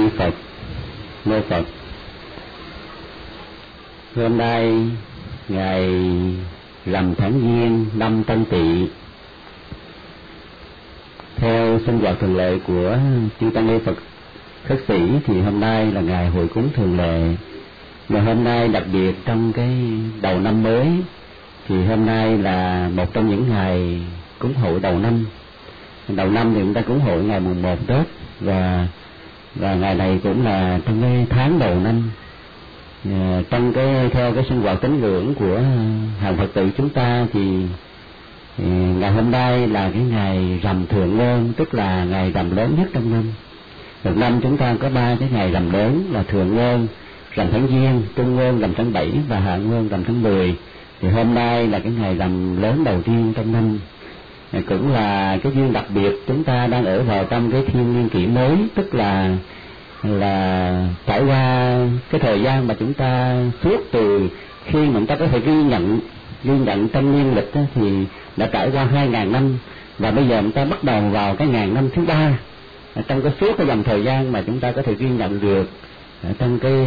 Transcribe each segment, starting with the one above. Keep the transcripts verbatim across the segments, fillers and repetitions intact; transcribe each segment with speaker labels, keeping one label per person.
Speaker 1: Phật. Mô Phật. Hôm nay ngày rằm tháng Giêng năm Tân Tỵ, theo sinh hoạt thường lệ của chư tăng ni Phật khất sĩ thì hôm nay là ngày hội cúng thường lệ. Mà hôm nay đặc biệt trong cái đầu năm mới thì hôm nay là một trong những ngày cúng hội đầu năm. Đầu năm thì chúng ta cúng hội ngày mùng một Tết, và và ngày này cũng là trong cái tháng đầu năm. À, trong cái theo cái sinh hoạt tín ngưỡng của hàng Phật tử chúng ta thì, thì ngày hôm nay là cái ngày rằm thượng nguyên, tức là ngày rằm lớn nhất trong năm. Một năm chúng ta có ba cái ngày rằm lớn là thượng nguyên, rằm tháng Giêng, trung nguyên rằm tháng bảy và hạ nguyên rằm tháng mười. Thì hôm nay là cái ngày rằm lớn đầu tiên trong năm. Cũng là cái duyên đặc biệt, chúng ta đang ở vào trong cái thiên niên kỷ mới, tức là là trải qua cái thời gian mà chúng ta suốt từ khi mà chúng ta có thể ghi nhận ghi nhận trong niên lịch đó, thì đã trải qua hai ngàn năm, và bây giờ chúng ta bắt đầu vào cái ngàn năm thứ ba. Trong cái suốt cái dòng thời gian mà chúng ta có thể ghi nhận được trong cái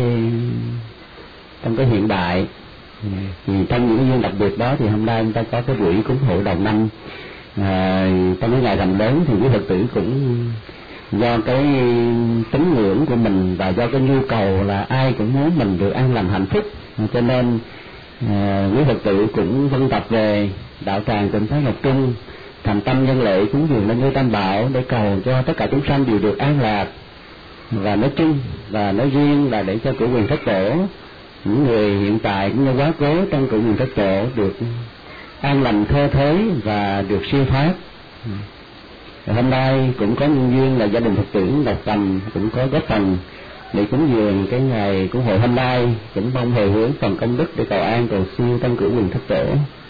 Speaker 1: trong cái hiện đại, thì trong những cái duyên đặc biệt đó thì hôm nay chúng ta có cái buổi cúng hội đầu năm. À, trong cái ngày rằm lớn thì quý Phật tử cũng do cái tín ngưỡng của mình và do cái nhu cầu là ai cũng muốn mình được an lành hạnh phúc, cho nên à, quý Phật tử cũng vân tập về đạo tràng Tịnh Thế Ngọc Trung, thành tâm nhân lễ cúng dường lên ngôi Tam Bảo để cầu cho tất cả chúng sanh đều được an lạc, và nói chung và nói riêng là để cho cửu quyền thất tổ, những người hiện tại cũng như quá cố trong cửu quyền thất tổ được an lành thơ thới và được siêu thoát. Hôm nay cũng có nhân duyên là gia đình Phật tử Độc Tầm cũng có góp phần để cúng dường cái ngày cúng hội hôm nay, cũng mong hồi hướng phần công đức để cầu an cầu siêu trong cửu quyền thất tổ.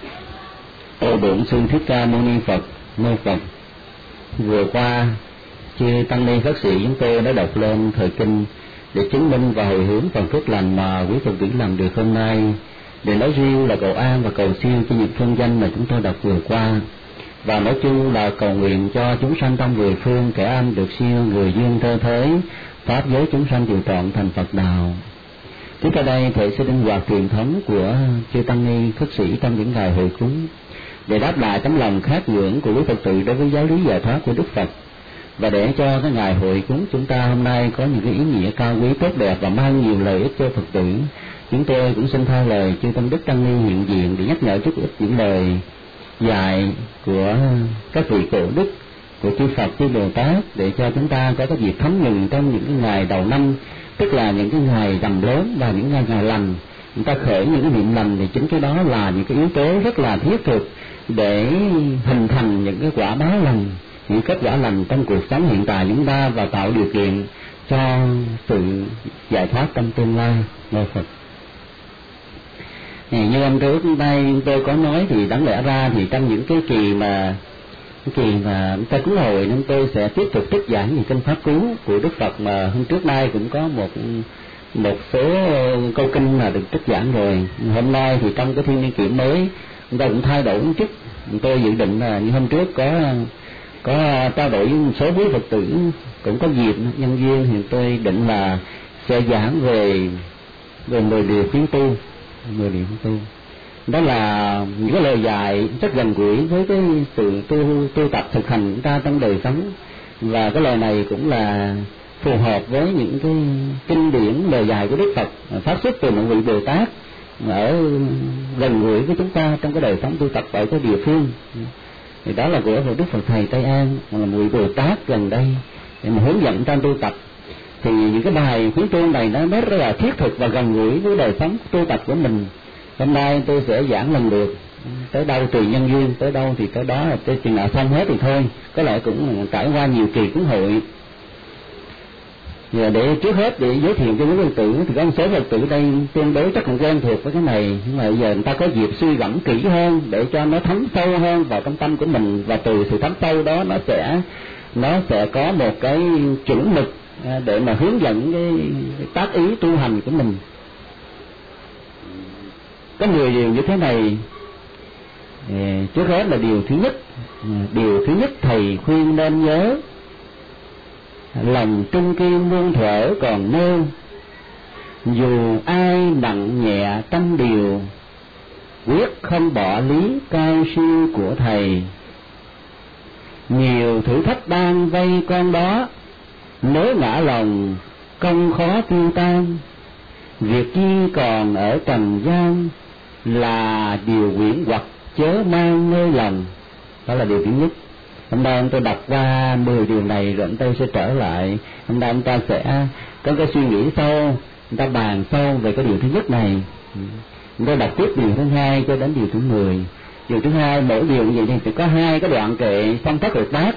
Speaker 1: Ô Bổn Sư Thích Ca Mâu Ni Phật. Mô Phật. Vừa qua chư tăng ni khất sĩ chúng tôi đã đọc lên thời kinh để chứng minh và hồi hướng phần phước lành mà quý Phật tử làm được hôm nay, để nói riêng là cầu an và cầu siêu cho những phương danh mà chúng tôi đọc vừa qua, và nói chung là cầu nguyện cho chúng sanh trong mười phương kẻ an được siêu, người duyên thơ thới, pháp giới chúng sanh điều trọn thành Phật đạo. Tiếp theo đây thể sẽ sinh hoạt truyền thống của chư tăng ni khất sĩ trong những ngày hội cúng, để đáp lại tấm lòng khát ngưỡng của quý Phật tử đối với giáo lý giải thoát của Đức Phật, và để cho cái ngày hội cúng chúng ta hôm nay có những cái ý nghĩa cao quý tốt đẹp và mang nhiều lợi ích cho Phật tử. Chúng tôi cũng xin thay lời chư Tâm Đức Tăng Ni hiện diện để nhắc nhở chút ít những lời dạy của các vị cổ đức, của chư Phật, chư Bồ Tát, để cho chúng ta có cái dịp thấm nhuần trong những cái ngày đầu năm, tức là những cái ngày rằm lớn và những ngày ngày lành. Chúng ta khởi những cái niệm lành thì chính cái đó là những cái yếu tố rất là thiết thực để hình thành những cái quả báo lành, những kết quả lành trong cuộc sống hiện tại chúng ta, và tạo điều kiện cho sự giải thoát trong tương lai. Mô Phật. Như hôm trước đây tôi có nói thì đáng lẽ ra thì trong những cái kỳ mà cái kỳ mà chúng ta cúng hội nên tôi sẽ tiếp tục trích giảng những kinh pháp cú của Đức Phật, mà hôm trước nay cũng có một một số câu kinh là được trích giảng rồi. Hôm nay thì trong cái thiên niên kỷ mới chúng ta cũng thay đổi một chút. Tôi dự định là như hôm trước có có trao đổi với một số quý Phật tử cũng có dịp nhân duyên, thì tôi định là sẽ giảng về về mười điều khuyến tu. Mười điểm tu đó là những cái lời dạy rất gần gũi với cái sự tu tu tập thực hành chúng ta trong đời sống, và cái lời này cũng là phù hợp với những cái kinh điển lời dạy của Đức Phật phát xuất từ một vị Bồ Tát ở gần gũi với chúng ta trong cái đời sống tu tập ở cái địa phương. Thì đó là của Đức Phật Thầy Tây An, là một vị Bồ Tát gần đây để mà hướng dẫn trong tu tập. Thì những cái bài khuyến tu này nó rất là thiết thực và gần gũi với đời sống tu tập của mình. Hôm nay tôi sẽ giảng lần lượt, tới đâu tùy nhân duyên, tới đâu thì tới đó, tới chừng nào xong hết thì thôi. Có lẽ cũng trải qua nhiều kỳ cúng hội. Giờ để trước hết để giới thiệu cho quý Phật tử thì có một số Phật tử đây tương đối chắc cũng quen thuộc với cái này, nhưng mà giờ người ta có dịp suy gẫm kỹ hơn để cho nó thấm sâu hơn vào trong tâm của mình, và từ sự thấm sâu đó nó sẽ nó sẽ có một cái chuẩn mực để mà hướng dẫn cái, cái tác ý tu hành của mình. Có mười điều như thế này. Trước hết là điều thứ nhất, điều thứ nhất thầy khuyên nên nhớ lòng trung kiên muôn thuở còn nêu, dù ai nặng nhẹ tâm điều, quyết không bỏ lý cao siêu của thầy. Nhiều thử thách đang vây con đó, nếu ngã lòng công khó tiêu tan. Việc chi còn ở trần gian, là điều quyển hoặc chớ mang nơi lòng. Đó là điều thứ nhất. Hôm nay tôi đọc qua mười điều này rồi tôi sẽ trở lại. Hôm nay chúng ta sẽ có cái suy nghĩ sâu, chúng ta bàn sâu về cái điều thứ nhất này. Chúng ta đọc tiếp điều thứ hai cho đến điều thứ mười. Điều thứ hai, mỗi điều như vậy thì sẽ có hai cái đoạn kệ song thất lục bát.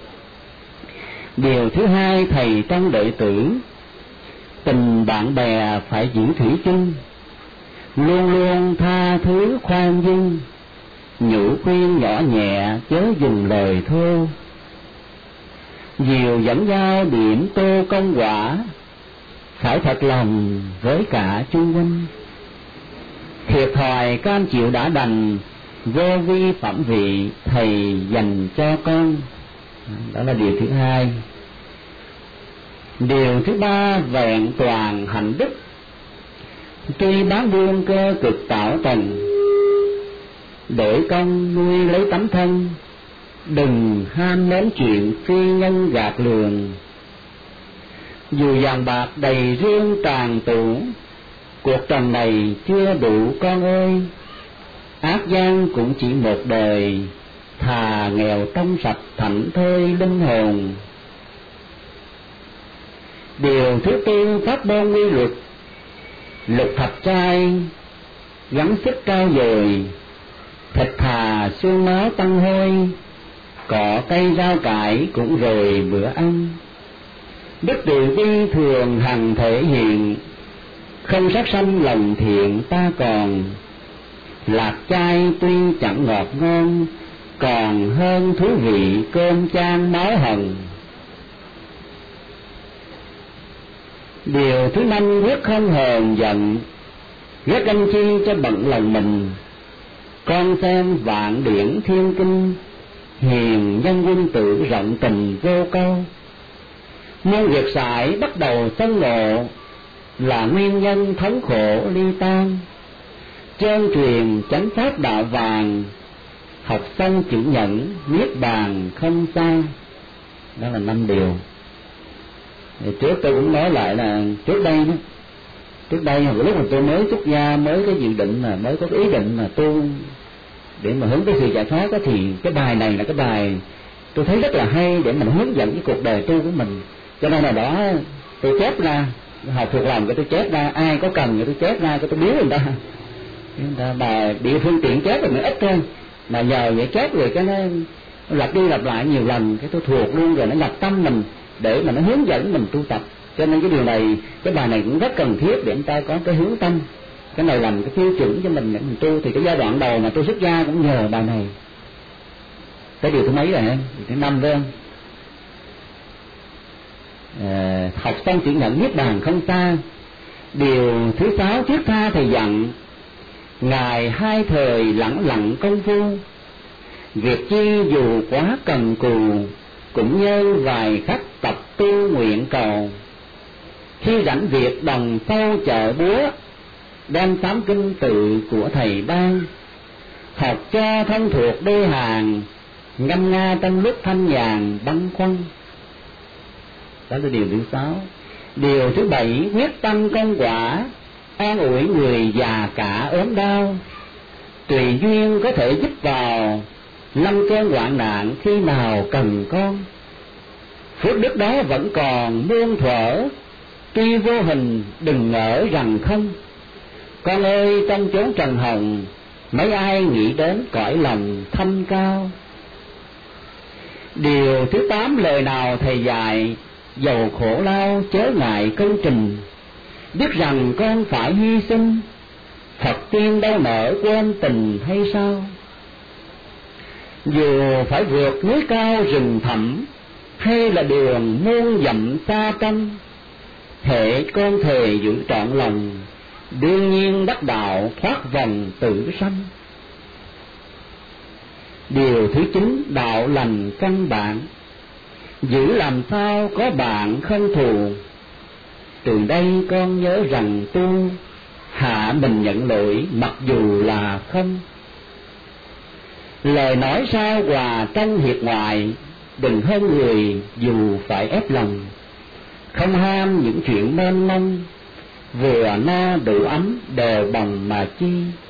Speaker 1: Điều thứ hai, thầy trong đệ tử, tình bạn bè phải giữ thủy chung, luôn luôn tha thứ khoan dung, nhủ khuyên nhỏ nhẹ chớ dùng lời thô. Diều dẫn giao điểm tô công quả, phải thật lòng với cả chung quanh. Thiệt thòi cam chịu đã đành, vô vi phẩm vị thầy dành cho con. Đó là điều thứ hai. Điều thứ ba, vẹn toàn hạnh đức, tuy bán buôn cơ cực tạo tần, đổi công nuôi lấy tấm thân, đừng ham mến chuyện phi nhân gạt lường. Dù vàng bạc đầy riêng tràn tủ, cuộc trần này chưa đủ con ơi. Ác gian cũng chỉ một đời, thà nghèo trong sạch thảnh thơi linh hồn. Điều thứ tư, pháp môn quy luật, lục thập trai gắng sức cao dồi, thịt thà xương máu tăng hôi, cỏ cây rau cải cũng rồi bữa ăn. Đức từ bi thường hằng thể hiện, không sát sanh lòng thiện ta còn. Lạc chay tuy chẳng ngọt ngon, còn hơn thú vị cơm chan máu hồng. Điều thứ năm, quyết không hờn giận, ghét ganh chi cho bận lòng mình. Con xem vạn điển thiên kinh, hiền nhân huynh tự rộng tình vô câu. Muôn việc sải bắt đầu sân ngộ, là nguyên nhân thống khổ ly tan. Trơn truyền chánh pháp đạo vàng, học xong chữ nhẫn niết bàn không xa. Đó là năm điều. Thì trước tôi cũng nói lại là trước đây đó, trước đây hồi lúc mà tôi mới xuất gia, mới có dự định mà mới có cái ý định mà tu để mà hướng tới sự giải thoát đó, thì cái bài này là cái bài tôi thấy rất là hay để mình hướng dẫn cái cuộc đời tu của mình. Cho nên là đó tôi chép ra, học thuộc lòng cái tôi chép ra, ai có cần thì tôi chép ra cái tôi biếu người ta. Người ta bà địa phương tiện chép thì nó ít hơn, mà nhờ vậy chép rồi cái nó lặp đi lặp lại nhiều lần cái tôi thuộc luôn rồi, nó nhập tâm mình để mà nó hướng dẫn mình tu tập. Cho nên cái điều này, cái bài này cũng rất cần thiết để chúng ta có cái hướng tâm. Cái này làm cái tiêu chuẩn cho mình để mình tu. Thì cái giai đoạn đầu mà tôi xuất gia cũng nhờ bài này. Cái điều thứ mấy rồi hả? Điều thứ năm phải không? À, học xong chữ nhận niết bàn không xa. Điều thứ sáu, thiết tha thầy dặn, ngài hai thời lẳng lặng công phu. Việc chi dù quá cần cù, cũng nhân vài khắc tập tu nguyện cầu. Khi rảnh việc đồng sâu chợ búa, đem sám kinh tự của thầy ban. Học cho thân thuộc đê hàng, ngâm nga trong lúc thanh nhàn băn khoăn. Đó là điều thứ sáu. Điều thứ bảy, quyết tâm công quả, an ủi người già cả ốm đau. Tùy duyên có thể giúp vào, lâm cơn hoạn nạn khi nào cần con. Phước đức đó vẫn còn muôn thuở, tuy vô hình đừng ngỡ rằng không. Con ơi, trong chốn trần hồng, mấy ai nghĩ đến cõi lòng thâm cao. Điều thứ tám, lời nào thầy dạy, dầu khổ lao chớ ngại công trình. Biết rằng con phải hy sinh, Phật tiên đâu nỡ quên tình hay sao. Dù phải vượt núi cao rừng thẳm, hay là đường muôn dặm xa trăm, hễ con thề giữ trọn lòng, đương nhiên đắc đạo thoát vòng tử sanh. Điều thứ chín, đạo lành căn bản, giữ làm sao có bạn không thù. Từ đây con nhớ rằng tu hạ mình nhận lỗi mặc dù là không. Lời nói sao hòa trong hiệp ngoại, đừng hơn người dù phải ép lòng. Không ham những chuyện mênh mông, vừa no đủ ấm đều bằng mà chi.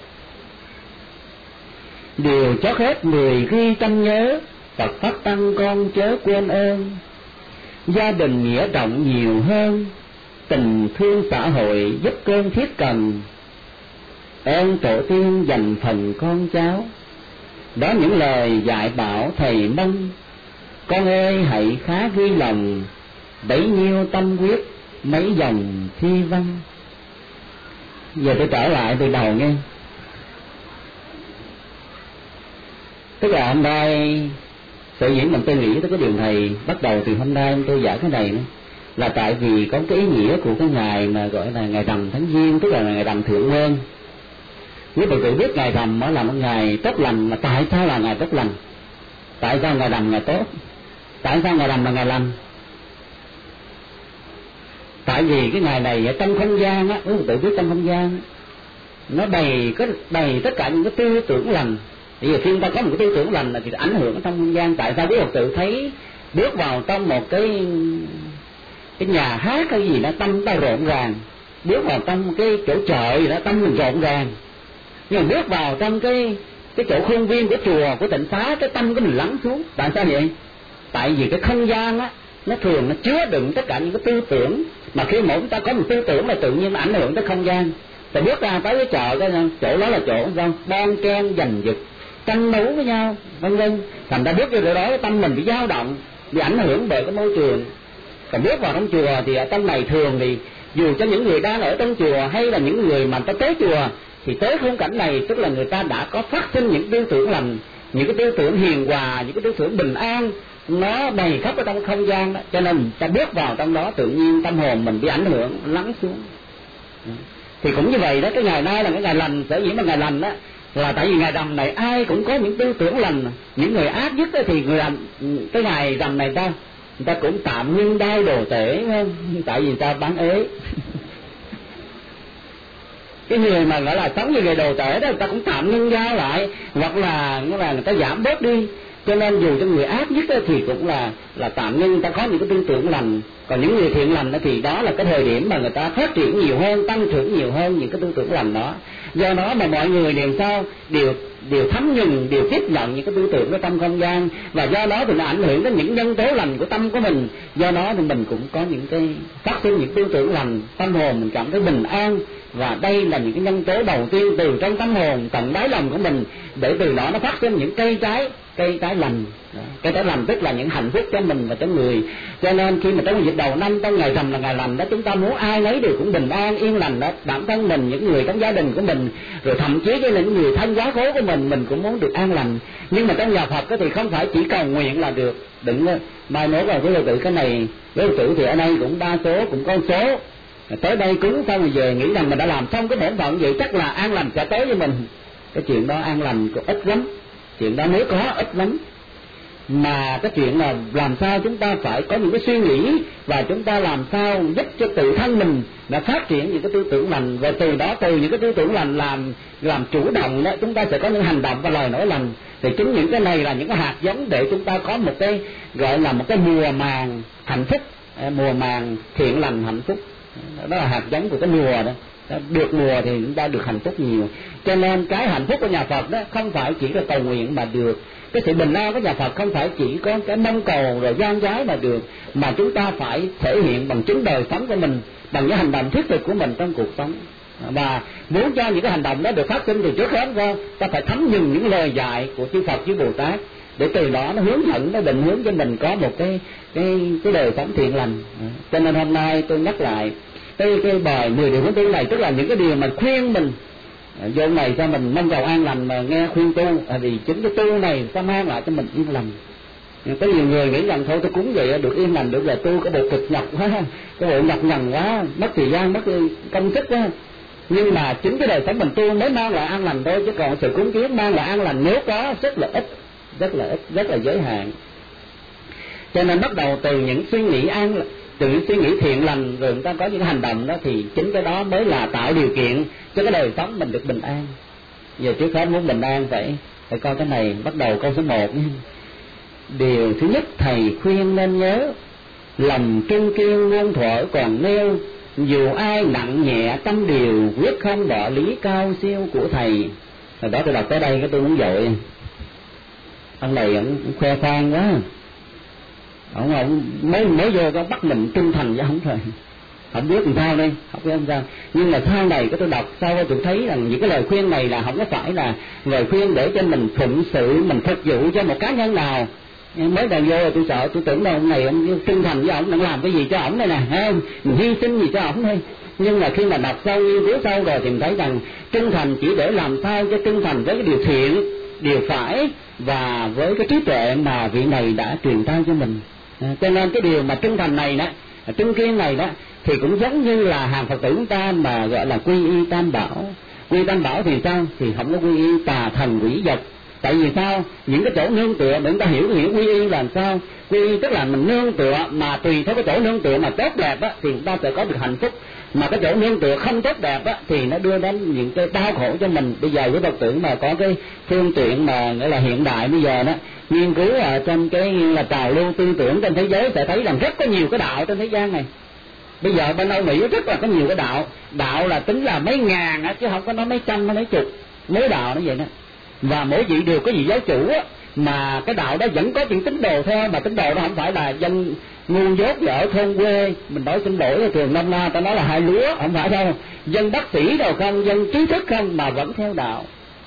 Speaker 1: Điều chót hết người ghi tâm nhớ, Phật pháp tăng con chớ quên ơn. Gia đình nghĩa trọng nhiều hơn, tình thương xã hội giúp cơn thiết cần. Ơn tổ tiên dành phần con cháu, đó những lời dạy bảo thầy mong. Con ơi hãy khá ghi lòng, bấy nhiêu tâm quyết mấy dòng thi văn. Giờ tôi trở lại từ đầu nghe. Tức là hôm nay sở dĩ mình tôi nghĩ tới cái điều này, bắt đầu từ hôm nay tôi giải cái này nữa, là tại vì có cái ý nghĩa của cái ngày mà gọi là ngày rằm tháng Giêng, tức là ngày rằm thượng nguyên. Nếu bạn tự biết ngày rằm đó là một ngày tốt lành, mà tại sao là ngày tốt lành? Tại sao ngày rằm ngày tốt? Tại sao ngày rằm là ngày lành? Tại vì cái ngày này ở trong không gian á, nếu tự biết trong không gian nó đầy có đầy tất cả những cái tư tưởng lành. Thì khi chúng ta có một cái tư tưởng lành là thì ảnh hưởng trong không gian. Tại sao quý Phật tử thấy bước vào trong một cái cái nhà hát hay gì đó tâm ta rộn ràng, bước vào trong cái chỗ chợ gì đó tâm mình rộn ràng, nhưng mà bước vào trong cái cái chỗ khuôn viên của chùa của tịnh xá cái tâm của mình lắng xuống. Tại sao vậy? Tại vì cái không gian á nó thường nó chứa đựng tất cả những cái tư tưởng, mà khi mỗi chúng ta có một tư tưởng là tự nhiên nó ảnh hưởng tới không gian. Rồi bước ra tới cái chợ cái chỗ đó là chỗ sao bon chen giành giật tranh đấu với nhau vân vân, thành ra bước vô chỗ đó cái tâm mình bị dao động, bị ảnh hưởng bởi cái môi trường. Còn bước vào trong chùa thì ở trong này thường thì dù cho những người đang ở trong chùa hay là những người mà ta tới chùa thì tới khung cảnh này, tức là người ta đã có phát sinh những tư tưởng lành, những cái tư tưởng hiền hòa, những cái tư tưởng bình an, nó đầy khắp ở trong không gian đó. Cho nên ta bước vào trong đó tự nhiên tâm hồn mình bị ảnh hưởng lắng xuống. Thì cũng như vậy đó, cái ngày nay là cái ngày lành. Sở dĩ mà ngày lành đó là tại vì ngày rằm này ai cũng có những tư tưởng lành. Những người ác nhất thì người làm cái ngày rằm này ta người ta cũng tạm ngưng đai đồ tể, không? Tại vì người ta bán ế. Cái người mà gọi là sống như người đồ tể đó, người ta cũng tạm ngưng giao lại, hoặc là nó là người ta giảm bớt đi. Cho nên dù cho người ác nhất thì cũng là là tạm ngưng, người ta có những cái tư tưởng lành. Còn những người thiện lành thì đó là cái thời điểm mà người ta phát triển nhiều hơn, tăng trưởng nhiều hơn những cái tư tưởng lành đó. Do đó mà mọi người đều sao đều đều thấm nhuần, đều tiếp nhận những cái tư tưởng đó trong không gian, và do đó thì nó ảnh hưởng đến những nhân tố lành của tâm của mình. Do đó thì mình cũng có những cái phát sinh những tư tưởng lành, tâm hồn mình cảm thấy bình an, và đây là những cái nhân tố đầu tiên từ trong tâm hồn tận đáy lòng của mình, để từ đó nó phát sinh những cây trái cây trái lành. Cây trái lành tức là những hạnh phúc cho mình và cho người. Cho nên khi mà trong dịp đầu năm, trong ngày rằm là ngày lành đó, chúng ta muốn ai nấy đều cũng bình an yên lành đó, bản thân mình, những người trong gia đình của mình, rồi thậm chí với những người thân quá cố của mình, mình cũng muốn được an lành. Nhưng mà trong nhà Phật thì không phải chỉ cầu nguyện là được. Đừng mai mốt vào với Phật tử cái này, với Phật tử thì ở đây cũng đa số cũng có số tới đây cúng xong rồi về nghĩ rằng mình đã làm xong cái bổn phận vậy, chắc là an lành sẽ tới với mình. Cái chuyện đó an lành cũng ít lắm, chuyện đó nếu có ít lắm. Mà cái chuyện là làm sao chúng ta phải có những cái suy nghĩ, và chúng ta làm sao giúp cho tự thân mình là phát triển những cái tư tưởng lành, và từ đó từ những cái tư tưởng lành làm làm chủ động đó, chúng ta sẽ có những hành động và lời nói lành. Thì chính những cái này là những cái hạt giống để chúng ta có một cái gọi là một cái mùa màng hạnh phúc, mùa màng thiện lành hạnh phúc. Đó là hạt giống của cái mùa đó. Được mùa thì chúng ta được hạnh phúc nhiều. Cho nên cái hạnh phúc của nhà Phật đó không phải chỉ là cầu nguyện mà được. Cái sự bình an của nhà Phật không phải chỉ có cái mong cầu rồi gian trái mà được, mà chúng ta phải thể hiện bằng chính đời sống của mình, bằng những hành động thiết thực của mình trong cuộc sống. Và muốn cho những cái hành động đó được phát sinh thì trước hết ra ta phải thấm nhuần những lời dạy của chư Phật với Bồ Tát, để từ đó nó hướng dẫn, nó định hướng cho mình có một cái cái cái đời sống thiện lành. Cho nên hôm nay tôi nhắc lại cái cái bài mười điều hướng tu này, tức là những cái điều mà khuyên mình vô này cho mình mong cầu an lành, mà nghe khuyên tu thì chính cái tu này sẽ mang lại cho mình yên lành. Có nhiều người nghĩ rằng thôi tôi cúng vậy được yên lành, được là tu cái bộ cực nhọc quá, cái bộ nhọc nhằn quá, mất thời gian, mất công sức quá. Nhưng mà chính cái đời sống mình tu mới mang lại an lành thôi, chứ còn sự cúng kiến mang lại an lành nếu có rất là ít, rất là ít, rất là giới hạn. Cho nên bắt đầu từ những suy nghĩ an, từ những suy nghĩ thiện lành, rồi người ta có những hành động đó, thì chính cái đó mới là tạo điều kiện cho cái đời sống mình được bình an. Giờ trước hết muốn bình an phải phải coi cái này. Bắt đầu câu số một. Điều thứ nhất thầy khuyên nên nhớ, lòng trung kiên muôn thuở còn nêu, dù ai nặng nhẹ tâm điều, quyết không bỏ lý cao siêu của thầy. Rồi đó tôi đọc tới đây cái tôi muốn dội. Ông này ông khoe khoang quá. Ông, ông mới mới vô có bắt mình trung thành với ông rồi. Không biết làm sao đây, không biết làm sao. Nhưng mà sau này cái tôi đọc sau tôi thấy rằng những cái lời khuyên này là không có phải là lời khuyên để cho mình phụng sự, mình phục vụ cho một cá nhân nào. Mới đầu vô tôi sợ, tôi tưởng đâu ông này ông trung thành với ông, đang làm cái gì cho ổng đây nè, không? Mình hy sinh gì cho ổng thôi. Nhưng mà khi mà đọc sâu, nghiên cứu sâu rồi thì mình thấy rằng trung thành chỉ để làm sao cho trung thành với cái điều thiện, điều phải và với cái trí tuệ mà vị này đã truyền trao cho mình. À, cho nên cái điều mà trung thành này đó, trung kiên này đó, thì cũng giống như là hàng Phật tử chúng ta mà gọi là quy y tam bảo. Quy y tam bảo thì sao? Thì không có quy y tà thần quỷ vật. Tại vì sao? Những cái chỗ nương tựa để chúng ta hiểu hiểu quy y làm sao? Quy y tức là mình nương tựa mà tùy theo cái chỗ nương tựa mà tốt đẹp á thì chúng ta sẽ có được hạnh phúc. Mà cái chỗ nương tựa không tốt đẹp á thì nó đưa đến những cái đau khổ cho mình. Bây giờ với Phật tử mà có cái phương tiện mà nghĩa là hiện đại bây giờ đó, nghiên cứu ở trong cái là trào lưu tư tưởng trên thế giới sẽ thấy rằng rất có nhiều cái đạo trên thế gian này. Bây giờ bên Âu Mỹ rất là có nhiều cái đạo. Đạo là tính là mấy ngàn á, chứ không có nói mấy trăm, mấy chục mấy đạo nó vậy đó. Và mỗi vị đều có vị giáo chủ á, mà cái đạo đó vẫn có những tín đồ theo, mà tín đồ đó không phải là dân ngu dốt ở thôn quê, mình nói xin lỗi thường năm na ta nói là hai lúa, không phải đâu, dân bác sĩ đâu không, dân trí thức không mà vẫn theo đạo.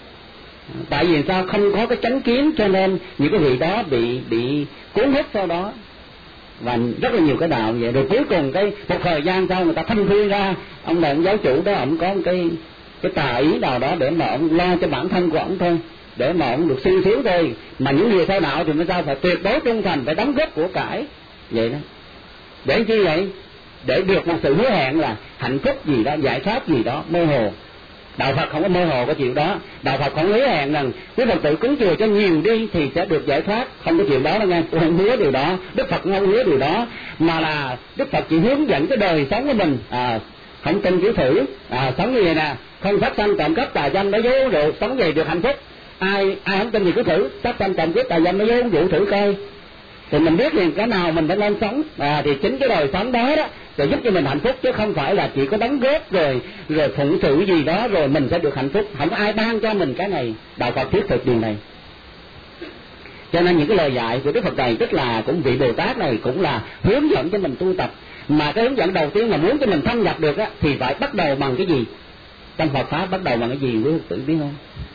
Speaker 1: Tại vì sao? Không có cái chánh kiến, cho nên những cái vị đó bị bị cuốn hút sau đó. Và rất là nhiều cái đạo vậy. Rồi cuối cùng cái một thời gian sau người ta thanh quy ra, ông này ông giáo chủ đó ông có một cái cái tà ý nào đó để mà ông lo cho bản thân của ông thôi, để mà ông được sung sướng thôi. Mà những người theo đạo thì mới sao phải tuyệt đối trung thành, phải đóng góp của cải vậy đó. Để chi vậy? Để được một sự hứa hẹn là hạnh phúc gì đó, giải thoát gì đó mơ hồ. Đạo Phật không có mơ hồ cái chuyện đó. Đạo Phật không hứa hẹn rằng quý Phật tử cúng chùa cho nhiều đi thì sẽ được giải thoát, không có chuyện đó đâu nghe. Tôi không hứa điều đó, Đức Phật không hứa điều đó, mà là Đức Phật chỉ hướng dẫn cái đời sống của mình. À, không tin cứ thử, à, sống như vậy nè, không sát sanh trộm cắp tà dâm nói dối uống rượu, sống vậy được hạnh phúc. Ai ai không tin gì cứ thử, sát sanh trộm cắp tà dâm nói dối uống rượu thử coi, thì mình biết rằng cái nào mình phải nên sống. À, thì chính cái đời sống đó đó sẽ giúp cho mình hạnh phúc, chứ không phải là chỉ có đóng góp rồi rồi phụng sự gì đó rồi mình sẽ được hạnh phúc. Không có ai ban cho mình cái này. Đạo Phật thiết thực điều này. Cho nên những cái lời dạy của Đức Phật này, tức là cũng vị Bồ Tát này cũng là hướng dẫn cho mình tu tập. Mà cái hướng dẫn đầu tiên mà muốn cho mình thâm nhập được á thì phải bắt đầu bằng cái gì? Trong Phật pháp bắt đầu bằng cái gì quý Phật tử biết không?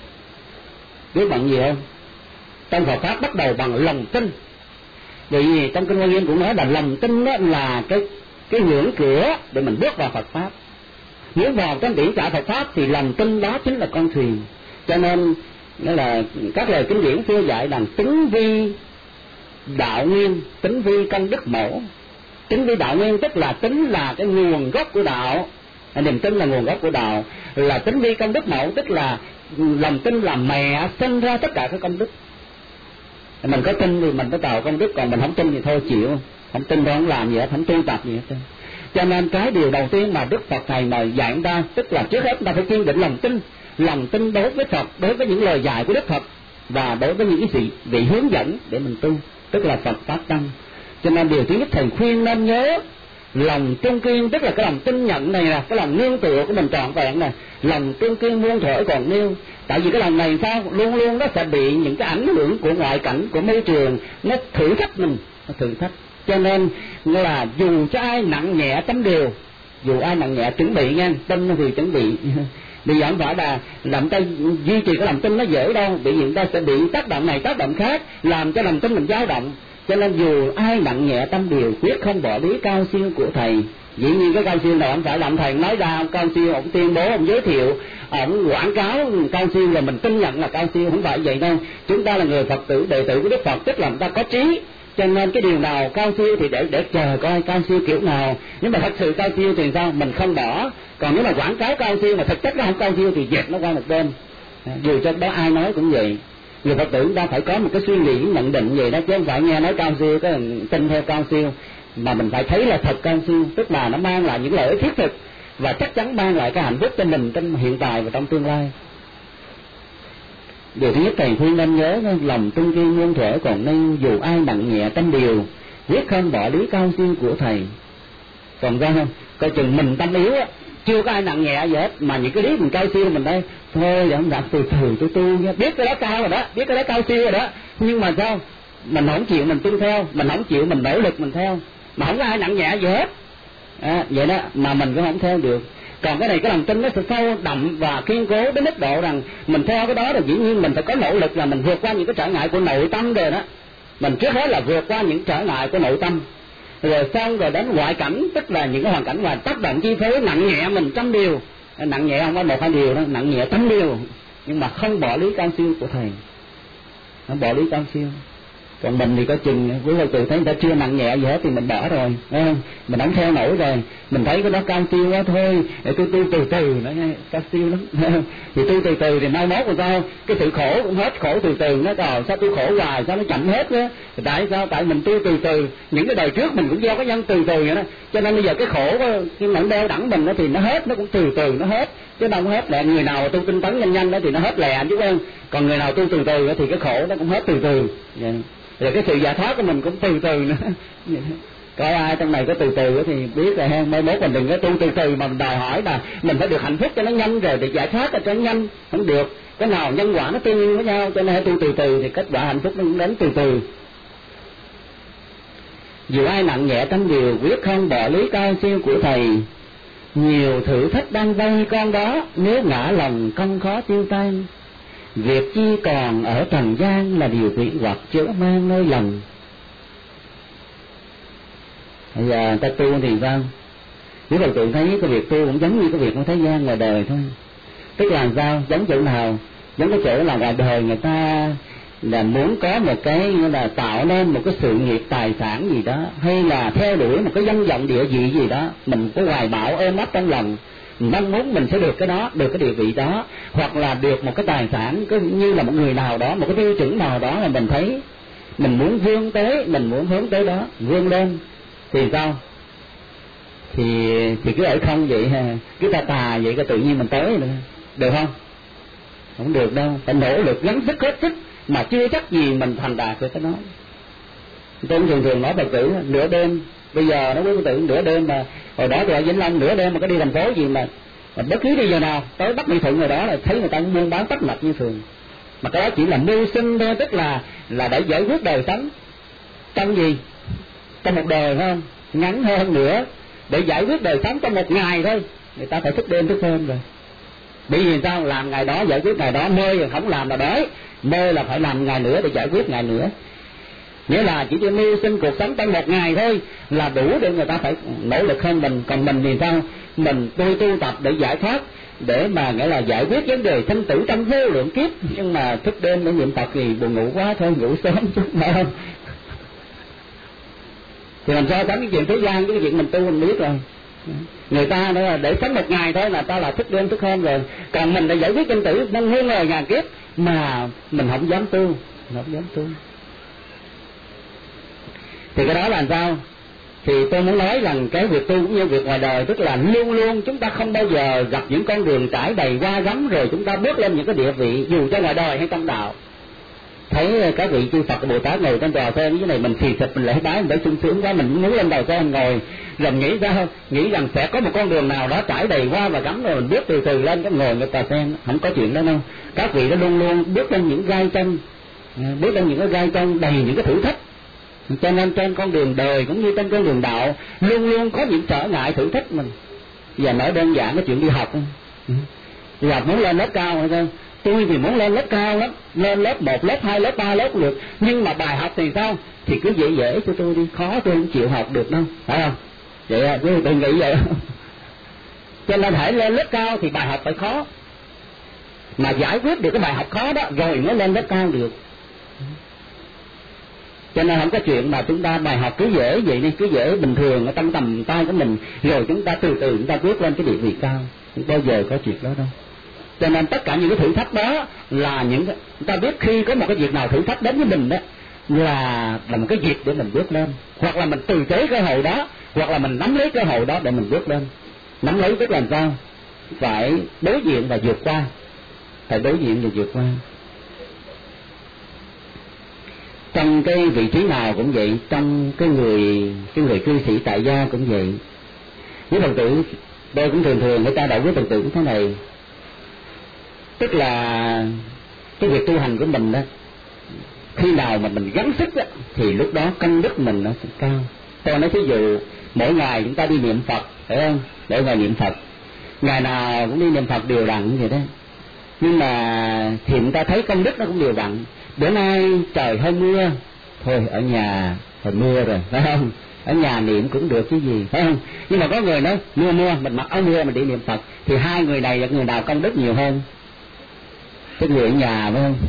Speaker 1: Biết bằng gì không? Trong Phật pháp bắt đầu bằng lòng tin. Bởi vì trong Kinh Hoa Nghiêm cũng nói là lòng tin đó là cái cái ngưỡng cửa để mình bước vào Phật pháp. Muốn vào trong điển trả Phật pháp thì lòng tin đó chính là con thuyền. Cho nên nghĩa là các lời kinh điển xưa dạy rằng tính vi đạo nguyên, tính vi công đức mẫu. Tính vi đạo nguyên tức là tính là cái nguồn gốc của đạo, niềm tin là nguồn gốc của đạo. Là tính vi công đức mẫu tức là lòng tin là mẹ sinh ra tất cả các công đức. Mình có tin thì mình có tạo công đức, còn mình không tin thì thôi chịu, không tin thôi không làm gì hết, không tu tập gì hết. Cho nên cái điều đầu tiên mà Đức Phật này mà dạy chúng ta, tức là trước hết chúng ta phải kiên định lòng tin, lòng tin đối với Phật, đối với những lời dạy của Đức Phật và đối với những cái vị, vị hướng dẫn để mình tu, tức là Phật pháp tăng. Cho nên điều thứ nhất thầy khuyên nên nhớ lòng trung kiên, tức là cái lòng tin nhận này nè, cái lòng nương tựa của mình trọn vẹn nè, lòng trung kiên muôn thuở còn nêu. Tại vì cái lòng này sao luôn luôn nó sẽ bị những cái ảnh hưởng của ngoại cảnh, của môi trường nó thử thách mình, nó thử thách. Cho nên là dù cho ai nặng nhẹ tấm điều, dù ai nặng nhẹ chuẩn bị nha, tin thì chuẩn bị. Bây giờ không phải là làm ta duy trì cái lòng tin nó dễ đâu, bị người ta sẽ bị tác động này tác động khác, làm cho lòng tin mình dao động. Cho nên dù ai nặng nhẹ tâm điều, quyết không bỏ lý cao siêu của thầy. Dĩ nhiên cái cao siêu này không phải là ông thầy nói ra, ông cao siêu ông tuyên bố, ông giới thiệu, ông quảng cáo cao siêu là mình tin nhận là cao siêu, không phải vậy đâu. Chúng ta là người Phật tử, đệ tử của Đức Phật, tức là chúng ta có trí. Cho nên cái điều nào cao siêu thì để để chờ coi cao siêu kiểu nào. Nếu mà thật sự cao siêu thì sao? Mình không bỏ. Còn nếu mà quảng cáo cao siêu mà thực chất nó không cao siêu thì dẹp nó qua một bên. Dù cho đó ai nói cũng vậy. Người Phật tử ta phải có một cái suy nghĩ nhận định vậy đó, chứ không phải nghe nói cao siêu cái tin theo cao siêu, mà mình phải thấy là thật cao siêu, tức là nó mang lại những lợi ích thiết thực và chắc chắn mang lại cái hạnh phúc cho mình trong hiện tại và trong tương lai. Điều thứ nhất thầy khuyên nên nhớ, lòng trung kiên muôn thuở còn nên, dù ai nặng nhẹ tâm điều, quyết không bỏ lý cao siêu của thầy. Còn ra không, coi chừng mình tâm yếu á, chưa có ai nặng nhẹ gì hết, mà những cái lý mình cao siêu mình đây thôi để không đặt từ từ tôi tu nha, biết cái đó cao rồi đó, biết cái đó cao siêu rồi đó, nhưng mà sao mình không chịu mình tu theo, mình không chịu mình nỗ lực mình theo, mà không có ai nặng nhẹ gì hết à, vậy đó mà mình cũng không theo được. Còn cái này cái lòng tin nó sâu đậm và kiên cố đến mức độ rằng mình theo cái đó là dĩ nhiên mình phải có nỗ lực là mình vượt qua những cái trở ngại của nội tâm rồi đó. Mình trước hết là vượt qua những trở ngại của nội tâm, rồi xong rồi đến ngoại cảnh, tức là những cái hoàn cảnh ngoài tác động chi phối nặng nhẹ mình trăm điều, nặng nhẹ không có một hai điều đó, nặng nhẹ trăm điều, nhưng mà không bỏ lý cao siêu của thầy, không bỏ lý cao siêu. Còn mình thì có chừng quý Phật tử thấy người ta chưa nặng nhẹ gì hết thì mình bỏ rồi, thấy không? Mình không theo nổi rồi, mình thấy cái đó cao siêu quá thôi, để tôi tu từ từ, nó cao siêu lắm. Thì tu từ từ thì mai mốt rồi sao? Cái sự khổ cũng hết khổ từ từ, nó trời sao tôi khổ hoài, sao nó chậm hết á? Tại sao? Tại mình tu từ từ, những cái đời trước mình cũng gieo cái nhân từ từ vậy đó, cho nên bây giờ cái khổ khi mà nó đeo đẳng mình đó thì nó hết, nó cũng từ từ nó hết, chứ đâu hết lẹ. Người nào tu tinh tấn nhanh nhanh đó thì nó hết lẹ chứ không? Còn người nào tu từ từ thì cái khổ nó cũng hết từ từ. Vậy. Rồi cái sự giải thoát của mình cũng từ từ nữa. Có ai trong này có từ từ thì biết rồi ha. Mấy mốt mình đừng có tu từ từ mà mình đòi hỏi là mình phải được hạnh phúc cho nó nhanh rồi để giải thoát cho nó nhanh, không được. Cái nào nhân quả nó tương ứng với nhau, cho nên hãy tu từ từ thì kết quả hạnh phúc nó cũng đến từ từ. Dù ai nặng nhẹ tâm điều, quyết không bỏ lý cao siêu của thầy. Nhiều thử thách đang vây con đó, nếu ngã lòng không khó tiêu tan. Việc chi còn ở trần gian là điều quỷ hoặc chữa mang nơi lòng. Bây giờ ta tu thì sao? Nếu Phật tử thấy cái việc tu cũng giống như cái việc của thế gian ngoài đời thôi. Tức là sao? Giống chỗ nào? Giống cái chỗ là ngoài đời người ta là muốn có một cái như là tạo nên một cái sự nghiệp tài sản gì đó, hay là theo đuổi một cái danh vọng địa vị gì đó, mình có hoài bão ôm ấp trong lòng, mong muốn mình sẽ được cái đó, được cái địa vị đó, hoặc là được một cái tài sản có như là một người nào đó, một cái tiêu chuẩn nào đó là mình thấy mình muốn vươn tới, mình muốn hướng tới đó, vươn lên thì sao? Thì thì cứ ở không vậy ha, cứ tà tà vậy cái tự nhiên mình tới được, được không? Không được đâu, phải nỗ lực gắng sức hết sức mà chưa chắc gì mình thành đạt được cái đó. Tôi thường thường nói Phật tử nửa đêm, bây giờ nó quý Phật tử nửa đêm mà hồi đó thì ở Vĩnh Long nửa đêm mà có đi thành phố gì mà, mà bất cứ đi giờ nào tới Bắc Mỹ Thuận rồi đó là thấy người ta cũng buôn bán tấp nập như thường, mà cái đó chỉ là mưu sinh thôi, tức là là để giải quyết đời sống trong gì, trong một đời không ngắn hơn nữa, để giải quyết đời sống trong một ngày thôi, người ta phải thức đêm thức hôm rồi. Bởi vì sao? Làm ngày đó giải quyết ngày đó, mơ rồi không làm là đói, mơ là phải làm ngày nữa để giải quyết ngày nữa. Nghĩa là chỉ cho mưu sinh cuộc sống trong một ngày thôi là đủ để người ta phải nỗ lực hơn mình. Còn mình thì sao? Mình tôi tu tập để giải thoát, để mà nghĩa là giải quyết vấn đề sinh tử trong vô lượng kiếp, nhưng mà thức đêm để niệm Phật thì buồn ngủ quá thôi, ngủ sớm chút mà không. Thì làm sao tránh cái chuyện thế gian với cái chuyện mình tu mình biết rồi. Người ta đó là để sống một ngày thôi là ta là thức đêm thức hôm rồi, còn mình để giải quyết sinh tử nâng hương lời ngàn kiếp mà mình không dám tu, không dám tu. Thì cái đó là sao? Thì tôi muốn nói rằng cái việc tu cũng như việc ngoài đời, tức là luôn luôn chúng ta không bao giờ gặp những con đường trải đầy hoa gấm rồi chúng ta bước lên những cái địa vị, dù cho ngoài đời hay trong đạo. Thấy các vị chư Phật Bồ Tát ngồi trên đò sen như thế này, mình xì xịt mình lễ bái, mình thấy sung sướng quá, mình muốn lên đò sen ngồi, rồi nghĩ ra nghĩ rằng sẽ có một con đường nào đó trải đầy hoa và gấm rồi mình bước từ từ lên cái ngồi cái đò sen, không có chuyện đó đâu. Các vị đó luôn luôn bước lên những gai chân, bước lên những cái gai chân đầy những cái thử thách. Cho nên trên con đường đời cũng như trên con đường đạo luôn luôn có những trở ngại thử thách mình. Giờ nói đơn giản cái chuyện đi học, đi học muốn lên lớp cao hay sao? Tôi thì muốn lên lớp cao lắm, lên lớp một, lớp hai, lớp ba, lớp được, nhưng mà bài học thì sao? Thì cứ dễ dễ cho tôi đi, khó tôi không chịu học được đâu, phải không? Vậy à, tôi đừng nghĩ vậy. Cho nên hãy lên lớp cao thì bài học phải khó, mà giải quyết được cái bài học khó đó rồi mới lên lớp cao được. Cho nên không có chuyện mà chúng ta bài học cứ dễ vậy đi, cứ dễ bình thường ở trong tầm tay của mình, rồi chúng ta từ từ chúng ta bước lên cái địa vị cao, không bao giờ có chuyện đó đâu.
Speaker 2: Cho nên tất cả những cái thử thách đó là những cái, chúng ta biết khi có một cái việc nào thử thách đến với mình đó là là một cái dịp để mình bước lên, hoặc là mình từ chối cơ hội đó, hoặc là mình nắm lấy cơ hội đó để mình bước lên. Nắm lấy tức làm sao? Phải đối diện và vượt qua, phải đối diện và vượt qua. Trong cái vị trí nào cũng vậy, trong cái người cái người cư sĩ tại gia cũng vậy. Với Phật tử tôi cũng thường thường người ta đậu với Phật tử thế này, tức là cái việc tu hành của mình đó, khi nào mà mình gắng sức đó, thì lúc đó công đức mình nó sẽ cao. Tôi nói thí dụ mỗi ngày chúng ta đi niệm Phật, phải không? Mỗi ngày niệm Phật, ngày nào cũng đi niệm Phật đều đặn vậy đó, nhưng mà thì chúng ta thấy công đức nó cũng đều đặn. Bữa nay trời hơi mưa, thôi ở nhà hồi mưa rồi, phải không? Ở nhà niệm cũng được chứ gì, phải không? Nhưng mà có người nói mưa mưa mình mặc áo mưa mình đi niệm Phật, thì hai người này là người nào công đức nhiều hơn? Cái người ở nhà, phải không?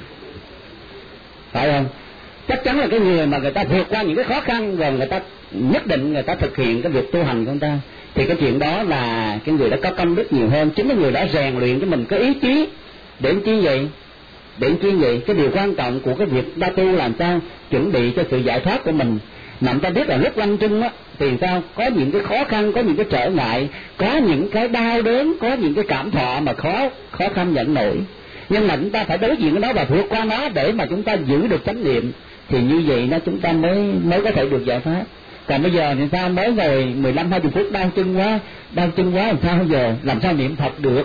Speaker 2: Phải không? Chắc chắn là cái người mà người ta vượt qua những cái khó khăn rồi người ta nhất định người ta thực hiện cái việc tu hành của người ta, thì cái chuyện đó là cái người đã có công đức nhiều hơn. Chính cái người đã rèn luyện cho mình có ý chí để chi vậy? Để chi vậy? Cái điều quan trọng của cái việc đa tu làm sao chuẩn bị cho sự giải thoát của mình. Mà chúng ta biết là lúc lâm chung á thì sao? Có những cái khó khăn, có những cái trở ngại, có những cái đau đớn, có những cái cảm thọ mà khó khó khăn nhận nổi. Nhưng mà chúng ta phải đối diện với nó và vượt qua nó để mà chúng ta giữ được chánh niệm, thì như vậy nó chúng ta mới mới có thể được giải thoát. Còn bây giờ thì sao, mới ngồi mười lăm hai mươi phút đau chân quá, đau chân quá làm sao giờ, làm sao niệm Phật được?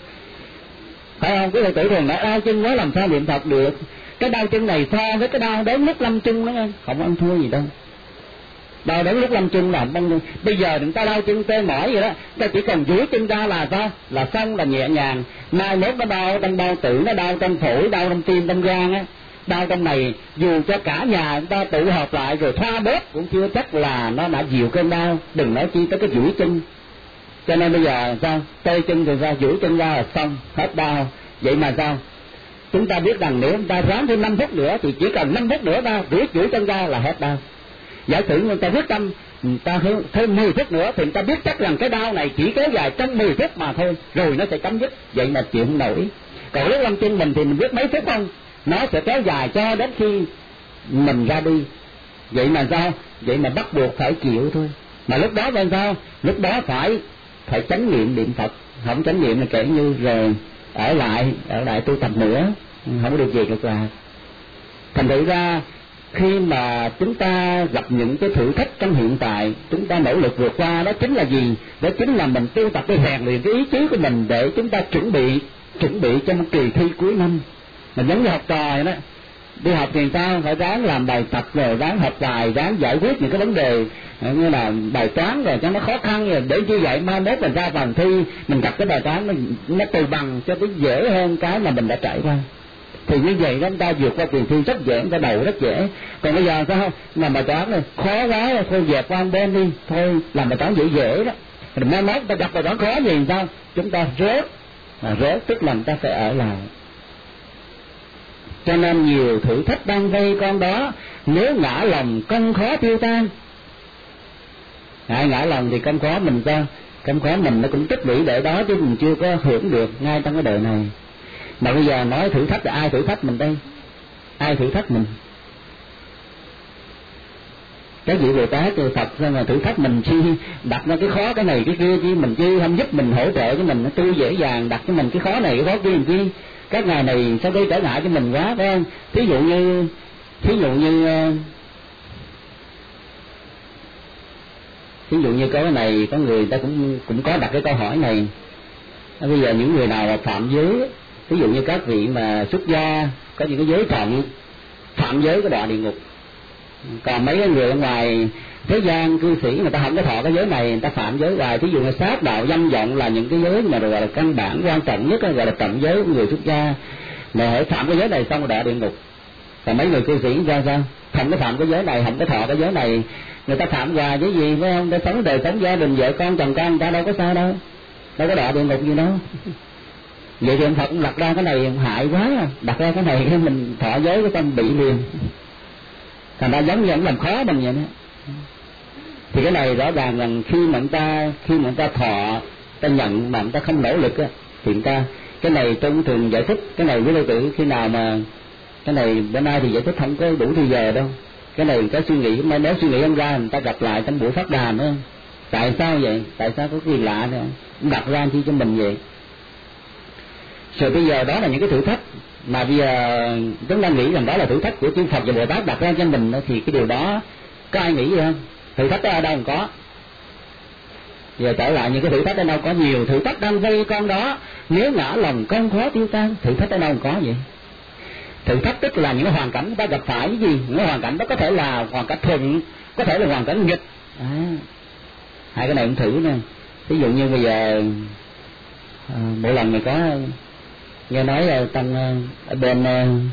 Speaker 2: Phải không? Cái người tử thường nói đau chân quá làm sao niệm Phật được? Cái đau chân này so với cái đau đớn lúc lâm chung đó không ăn thua gì đâu. Đau đớn lúc lâm chung là không ăn. Bây giờ chúng ta đau chân tê mỏi vậy đó, ta chỉ cần duỗi chân ra là sao? Là xong, là nhẹ nhàng. Mai mốt nó đau trong bao tử, nó đau trong phổi, đau trong tim, trong gan á, đau trong này, dù cho cả nhà chúng ta tụ họp lại rồi thoa bóp cũng chưa chắc là nó đã dịu cơn đau, đừng nói chi tới cái duỗi chân. Cho nên bây giờ sao? Tê chân rồi ra, duỗi chân ra là xong, hết đau. Vậy mà sao? Chúng ta biết rằng nếu chúng ta ráng thêm năm phút nữa thì chỉ cần năm phút nữa ta duỗi duỗi chân ra là hết đau. Giả sử người ta quyết tâm người ta thêm mười phút nữa thì người ta biết chắc rằng cái đau này chỉ kéo dài trong mười phút mà thôi, rồi nó sẽ chấm dứt. Vậy mà chịu không nổi. Còn lúc lâm chân mình thì mình biết mấy phút không, nó sẽ kéo dài cho đến khi mình ra đi. Vậy mà sao? Vậy mà bắt buộc phải chịu thôi. Mà lúc đó bên sao? Lúc đó phải phải chánh niệm niệm Phật. Không chánh niệm là kể như rồi ở lại ở lại tu tập nữa, không có được gì được là. Thành thử ra khi mà chúng ta gặp những cái thử thách trong hiện tại, chúng ta nỗ lực vượt qua, đó chính là gì? Đó chính là mình tu tập để rèn luyện cái ý chí của mình để chúng ta chuẩn bị chuẩn bị cho một kỳ thi cuối năm. Mình giống như học trò vậy đó, đi học thì sao? Phải ráng làm bài tập rồi ráng học bài, ráng giải quyết những cái vấn đề như là bài toán rồi cho nó khó khăn rồi, để như vậy mai mốt mình ra phòng thi mình gặp cái bài toán nó nó từ bằng cho cái dễ hơn cái mà mình đã trải qua. Thì như vậy đó, chúng ta vượt qua kỳ thi rất dễ, chúng ta đầu rất dễ. Còn bây giờ sao? Làm bài toán này khó quá rồi, thôi dẹp qua bên đi, thôi làm bài toán dễ dễ đó. Rồi mai mốt ta gặp bài toán khó gì thì sao? Chúng ta rớt, mà rớt tức là chúng ta phải ở lại. Cho nên nhiều thử thách đang vây con đó, nếu ngã lòng công khó tiêu tan. Ngại ngã lòng thì công khó mình sao? Công khó mình nó cũng tích lũy để đó chứ mình chưa có hưởng được ngay trong cái đời này. Mà bây giờ nói thử thách là ai thử thách mình đây? Ai thử thách mình? Cái vị Bồ Tát rồi Phật sao mà thử thách mình chi, đặt ra cái khó cái này cái kia chi, mình chứ không giúp mình hỗ trợ cho mình, nó tươi dễ dàng đặt cho mình cái khó này cái khó kia làm chi. Các ngày này sao gây trở ngại cho mình quá, phải không? Thí dụ như thí dụ như thí dụ như có cái này, có người ta cũng cũng có đặt cái câu hỏi này. Bây giờ những người nào là phạm giới, ví dụ như các vị mà xuất gia có những cái giới trọng, phạm giới có đọa địa ngục. Còn mấy cái người ở ngoài thế gian cư sĩ người ta không có thọ cái giới này, người ta phạm giới hoài. Ví dụ như sát đạo dâm vọng là những cái giới mà gọi là căn bản quan trọng nhất, gọi là trọng giới của người xuất gia. Mà hãy phạm cái giới này xong rồi đọa địa ngục. Còn mấy người cư sĩ ra sao? Không có phạm cái giới này, không có thọ cái giới này, người ta phạm hoài với gì phải không? Để sống đời sống gia đình vợ con chồng con, người ta đâu có sao đâu, đâu có đọa địa ngục gì đâu. Vậy thì ông Phật cũng đặt ra cái này hại quá, đặt ra cái này cái mình thọ giới cái tâm bị liền. Thành ra giống như ông làm khó mình vậy đó. Thì cái này rõ ràng rằng khi mà người ta khi mà người ta thọ, ta nhận mà người ta không nỗ lực á, thì người ta Cái này tôi cũng thường giải thích cái này với Lê Tử, khi nào mà cái này bữa nay thì giải thích không có đủ thời giờ đâu. Cái này có suy nghĩ, mà nếu suy nghĩ không ra người ta gặp lại trong buổi phát đàm nữa. Tại sao vậy? Tại sao có cái gì lạ nữa? Đặt ra chi cho mình vậy? Rồi bây giờ đó là những cái thử thách mà bây giờ chúng ta nghĩ rằng đó là thử thách của chư Phật và Bồ Tát đặt ra cho mình, thì cái điều đó có ai nghĩ gì không? Thử thách đó ở đâu không có. Giờ trở lại những cái thử thách ở đâu có, nhiều thử thách đang vây con đó. Nếu ngã lòng con khó tiêu tan, thử thách ở đâu không có vậy? Thử thách tức là những hoàn cảnh chúng ta gặp phải cái gì. Những hoàn cảnh đó có thể là hoàn cảnh thuận, có thể là hoàn cảnh nghịch. À, hai cái này cũng thử nè. Ví dụ như bây giờ à, mỗi lần mình có nghe nói là trong ở bên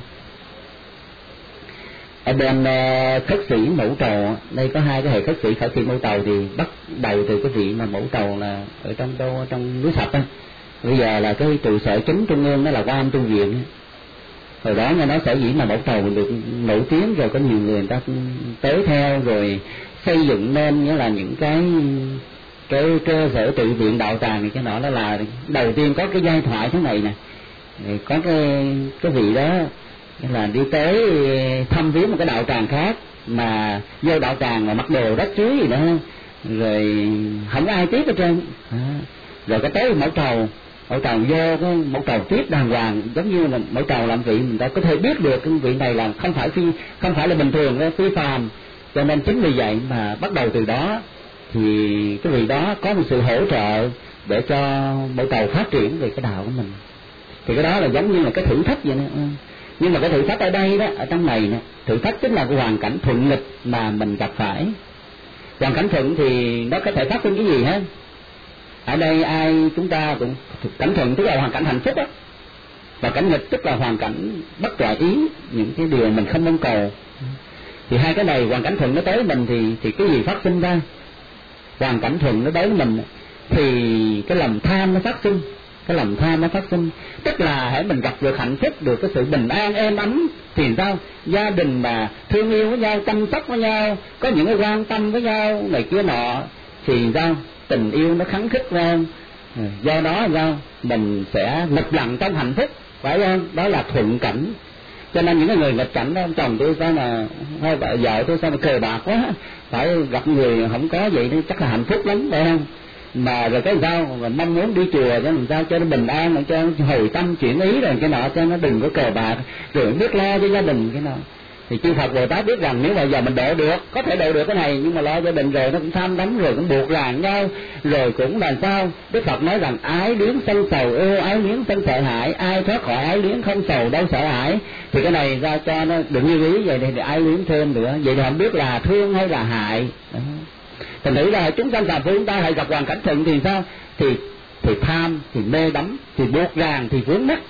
Speaker 2: ở bên khất sĩ Mẫu Trầu, đây có hai cái hệ khất sĩ khất sĩ Mẫu Trầu, thì bắt đầu từ cái vị mà Mẫu Trầu là ở trong đô trong núi Sạch á. Bây giờ là cái trụ sở chính trung ương đó là Quan Âm Tu Viện. Hồi đó nghe nói sở dĩ mà Mẫu Trầu được nổi tiếng rồi, có nhiều người người ta tới theo rồi xây dựng nên nghĩa là những cái cái cơ sở tự viện đạo tràng này cái nọ, đó là đầu tiên có cái giai thoại thế này nè. Có cái cái vị đó là đi tới thăm viếng một cái đạo tràng khác, mà vô đạo tràng mà mặc đồ rách rưới gì nữa, rồi không có ai tiếp hết trơn. À, rồi cái tới Mẫu Trầu, Mẫu Trầu vô cái Mẫu Trầu tiếp đàng hoàng, giống như là Mẫu Trầu làm vị mình ta có thể biết được cái vị này là không phải phi không phải là bình thường, phi phàm. Cho nên chính vì vậy mà bắt đầu từ đó thì cái vị đó có một sự hỗ trợ để cho Mẫu Trầu phát triển về cái đạo của mình. Thì cái đó là giống như là cái thử thách vậy nè. Nhưng mà cái thử thách ở đây đó, ở trong này nè, thử thách chính là cái hoàn cảnh thuận nghịch mà mình gặp phải. Hoàn cảnh thuận thì nó có thể phát sinh cái gì hết. Ở đây ai chúng ta cũng cảnh thuận tức là hoàn cảnh hạnh phúc á, và cảnh nghịch tức là hoàn cảnh bất trợ ý, những cái điều mình không mong cầu. Thì hai cái này, hoàn cảnh thuận nó tới mình thì thì cái gì phát sinh ra? Hoàn cảnh thuận nó tới mình thì cái lòng tham nó phát sinh, cái lòng tham nó phát sinh, tức là hãy mình gặp được hạnh phúc, được cái sự bình an êm ấm thì sao? Gia đình mà thương yêu với nhau, chăm sóc với nhau, có những cái quan tâm với nhau này kia nọ thì sao? Tình yêu nó khắng khích ra. Do đó sao? Mình sẽ nghịch lặng trong hạnh phúc, phải không? Đó là thuận cảnh. Cho nên những người nghịch cảnh đó, chồng tôi sao mà, hay vợ tôi sao mà cờ bạc quá, phải gặp người không có vậy thì chắc là hạnh phúc lắm, phải không? Mà rồi cái sao mà mong muốn đi chùa cho làm sao cho nó bình an, cho nó hồi tâm chuyển ý rồi cái nọ, cho nó đừng có cờ bạc, rồi biết lo cho gia đình cái nọ. Thì chư Phật Bồ Tát biết rằng nếu mà giờ mình độ được, có thể độ được cái này, nhưng mà lo gia đình rồi nó cũng tham đắm, rồi cũng buộc ràng nhau, rồi cũng là sao? Đức Phật nói rằng ái luyến sân sầu yêu, ái luyến sân sợ hãi, ai thoát khỏi ái luyến không sầu đâu sợ hãi. Thì cái này ra cho nó đừng như ý vậy thì ái luyến thêm nữa, vậy thì không biết là thương hay là hại. Đó. Thành thử là chúng sanh phàm phu chúng ta hãy gặp hoàn cảnh thuận thì sao? Thì thì tham, thì mê đắm, thì buộc ràng, thì vướng mắc.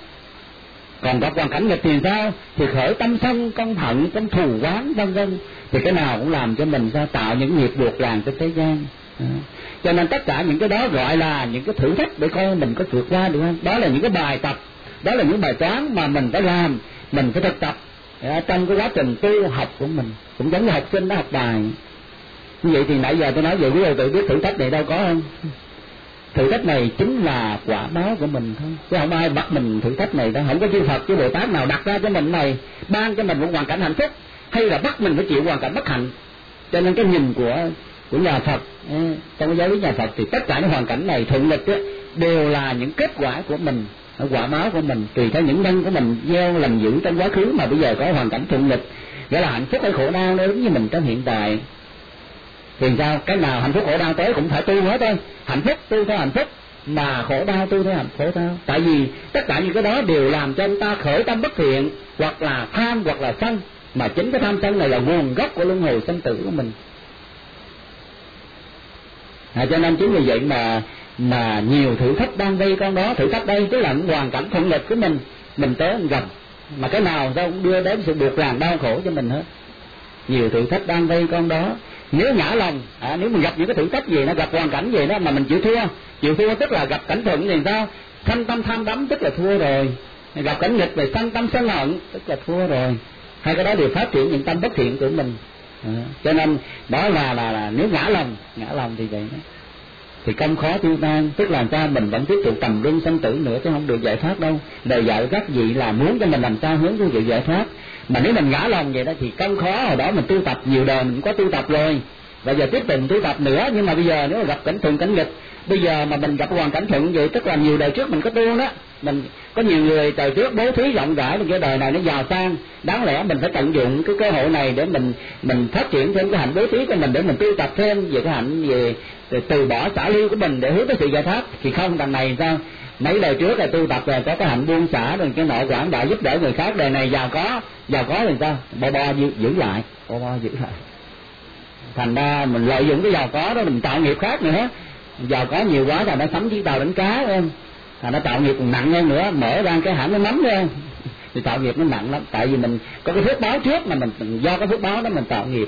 Speaker 2: Còn gặp hoàn cảnh nghịch thì sao? Thì khởi tâm sân, công hận, công thù oán vân vân. Thì cái nào cũng làm cho mình sao tạo những nghiệp buộc ràng trên thế gian. Đó. Cho nên tất cả những cái đó gọi là những cái thử thách để coi mình có vượt qua được không? Đó là những cái bài tập, đó là những bài toán mà mình phải làm, mình phải thực tập đó, trong cái quá trình tu học của mình. Cũng giống như học sinh đã học bài. Như vậy thì nãy giờ tôi nói về quý vị tự biết thử thách này đâu có không? Thử thách này chính là quả báo của mình thôi, chứ không ai bắt mình thử thách này đâu. Không có chư Phật chứ Bồ Tát nào đặt ra cho mình này, ban cho mình một hoàn cảnh hạnh phúc, hay là bắt mình phải chịu hoàn cảnh bất hạnh. Cho nên cái nhìn của của nhà Phật, trong cái giáo lý nhà Phật thì tất cả những hoàn cảnh này thuận nghịch đều là những kết quả của mình, quả báo của mình, tùy theo những nhân của mình gieo lành dữ trong quá khứ mà bây giờ có hoàn cảnh thuận nghịch, nghĩa là hạnh phúc hay khổ đau nó đúng như mình trong hiện tại. Thì sao? Cái nào hạnh phúc khổ đau tới cũng phải tu hết thôi. Hạnh phúc tu theo hạnh phúc, mà khổ đau tu theo hạnh khổ đau. Tại vì tất cả những cái đó đều làm cho chúng ta khởi tâm bất thiện, hoặc là tham hoặc là sân, mà chính cái tham sân này là nguồn gốc của luân hồi sinh tử của mình. À, cho nên chính vì vậy mà mà nhiều thử thách đang vây con đó. Thử thách đây tức là hoàn cảnh thuận nghịch của mình, mình tới mình gặp, mà cái nào đâu cũng đưa đến sự buộc ràng đau khổ cho mình hết. Nhiều thử thách đang vây con đó. Nếu ngã lòng, à, nếu mình gặp những cái thử thách gì, nó gặp hoàn cảnh gì đó mà mình chịu thua, chịu thua tức là gặp cảnh thuận thì sao? Sanh tâm tham đắm tức là thua rồi. Gặp cảnh nghịch về sanh tâm sân hận tức là thua rồi. Hai cái đó đều phát triển những tâm bất thiện của mình. À, cho nên đó là, là là nếu ngã lòng, ngã lòng thì vậy đó. thì công khó tiêu tan, tức là sao mình vẫn tiếp tục tầm luân sanh tử nữa chứ không được giải thoát đâu. Đời dạy các vị là muốn cho mình làm sao hướng tới sự giải thoát, mà nếu mình ngã lòng vậy đó thì công khó hồi đó mình tu tập nhiều đời mình có tu tập rồi, và giờ tiếp tục tu tập nữa, nhưng mà bây giờ nếu mà gặp cảnh thuận cảnh nghịch, bây giờ mà mình gặp hoàn cảnh thuận vậy tức là nhiều đời trước mình có tu đó, mình có nhiều người đời trước bố thí rộng rãi, cái đời này nó giàu sang, đáng lẽ mình phải tận dụng cái cơ hội này để mình mình phát triển thêm cái hạnh bố thí của mình, để mình tu tập thêm về cái hạnh về từ bỏ xả ly của mình để hướng tới sự giải thoát. Thì không, đằng này sao mấy đời trước là tu tập rồi có cái hạnh buông xả rồi cái nọ quảng đại giúp đỡ người khác, đời này giàu có giàu có thì sao bo bo giữ, giữ lại bo bo giữ lại, thành ra mình lợi dụng cái giàu có đó mình tạo nghiệp khác nữa, giàu có nhiều quá là nó sắm chiếc tàu đánh cá em, nó tạo nghiệp còn nặng hơn nữa, mở ra cái hãng nó nắm ra thì tạo nghiệp nó nặng lắm, tại vì mình có cái phước báo trước mà mình do cái phước báo đó mình tạo nghiệp.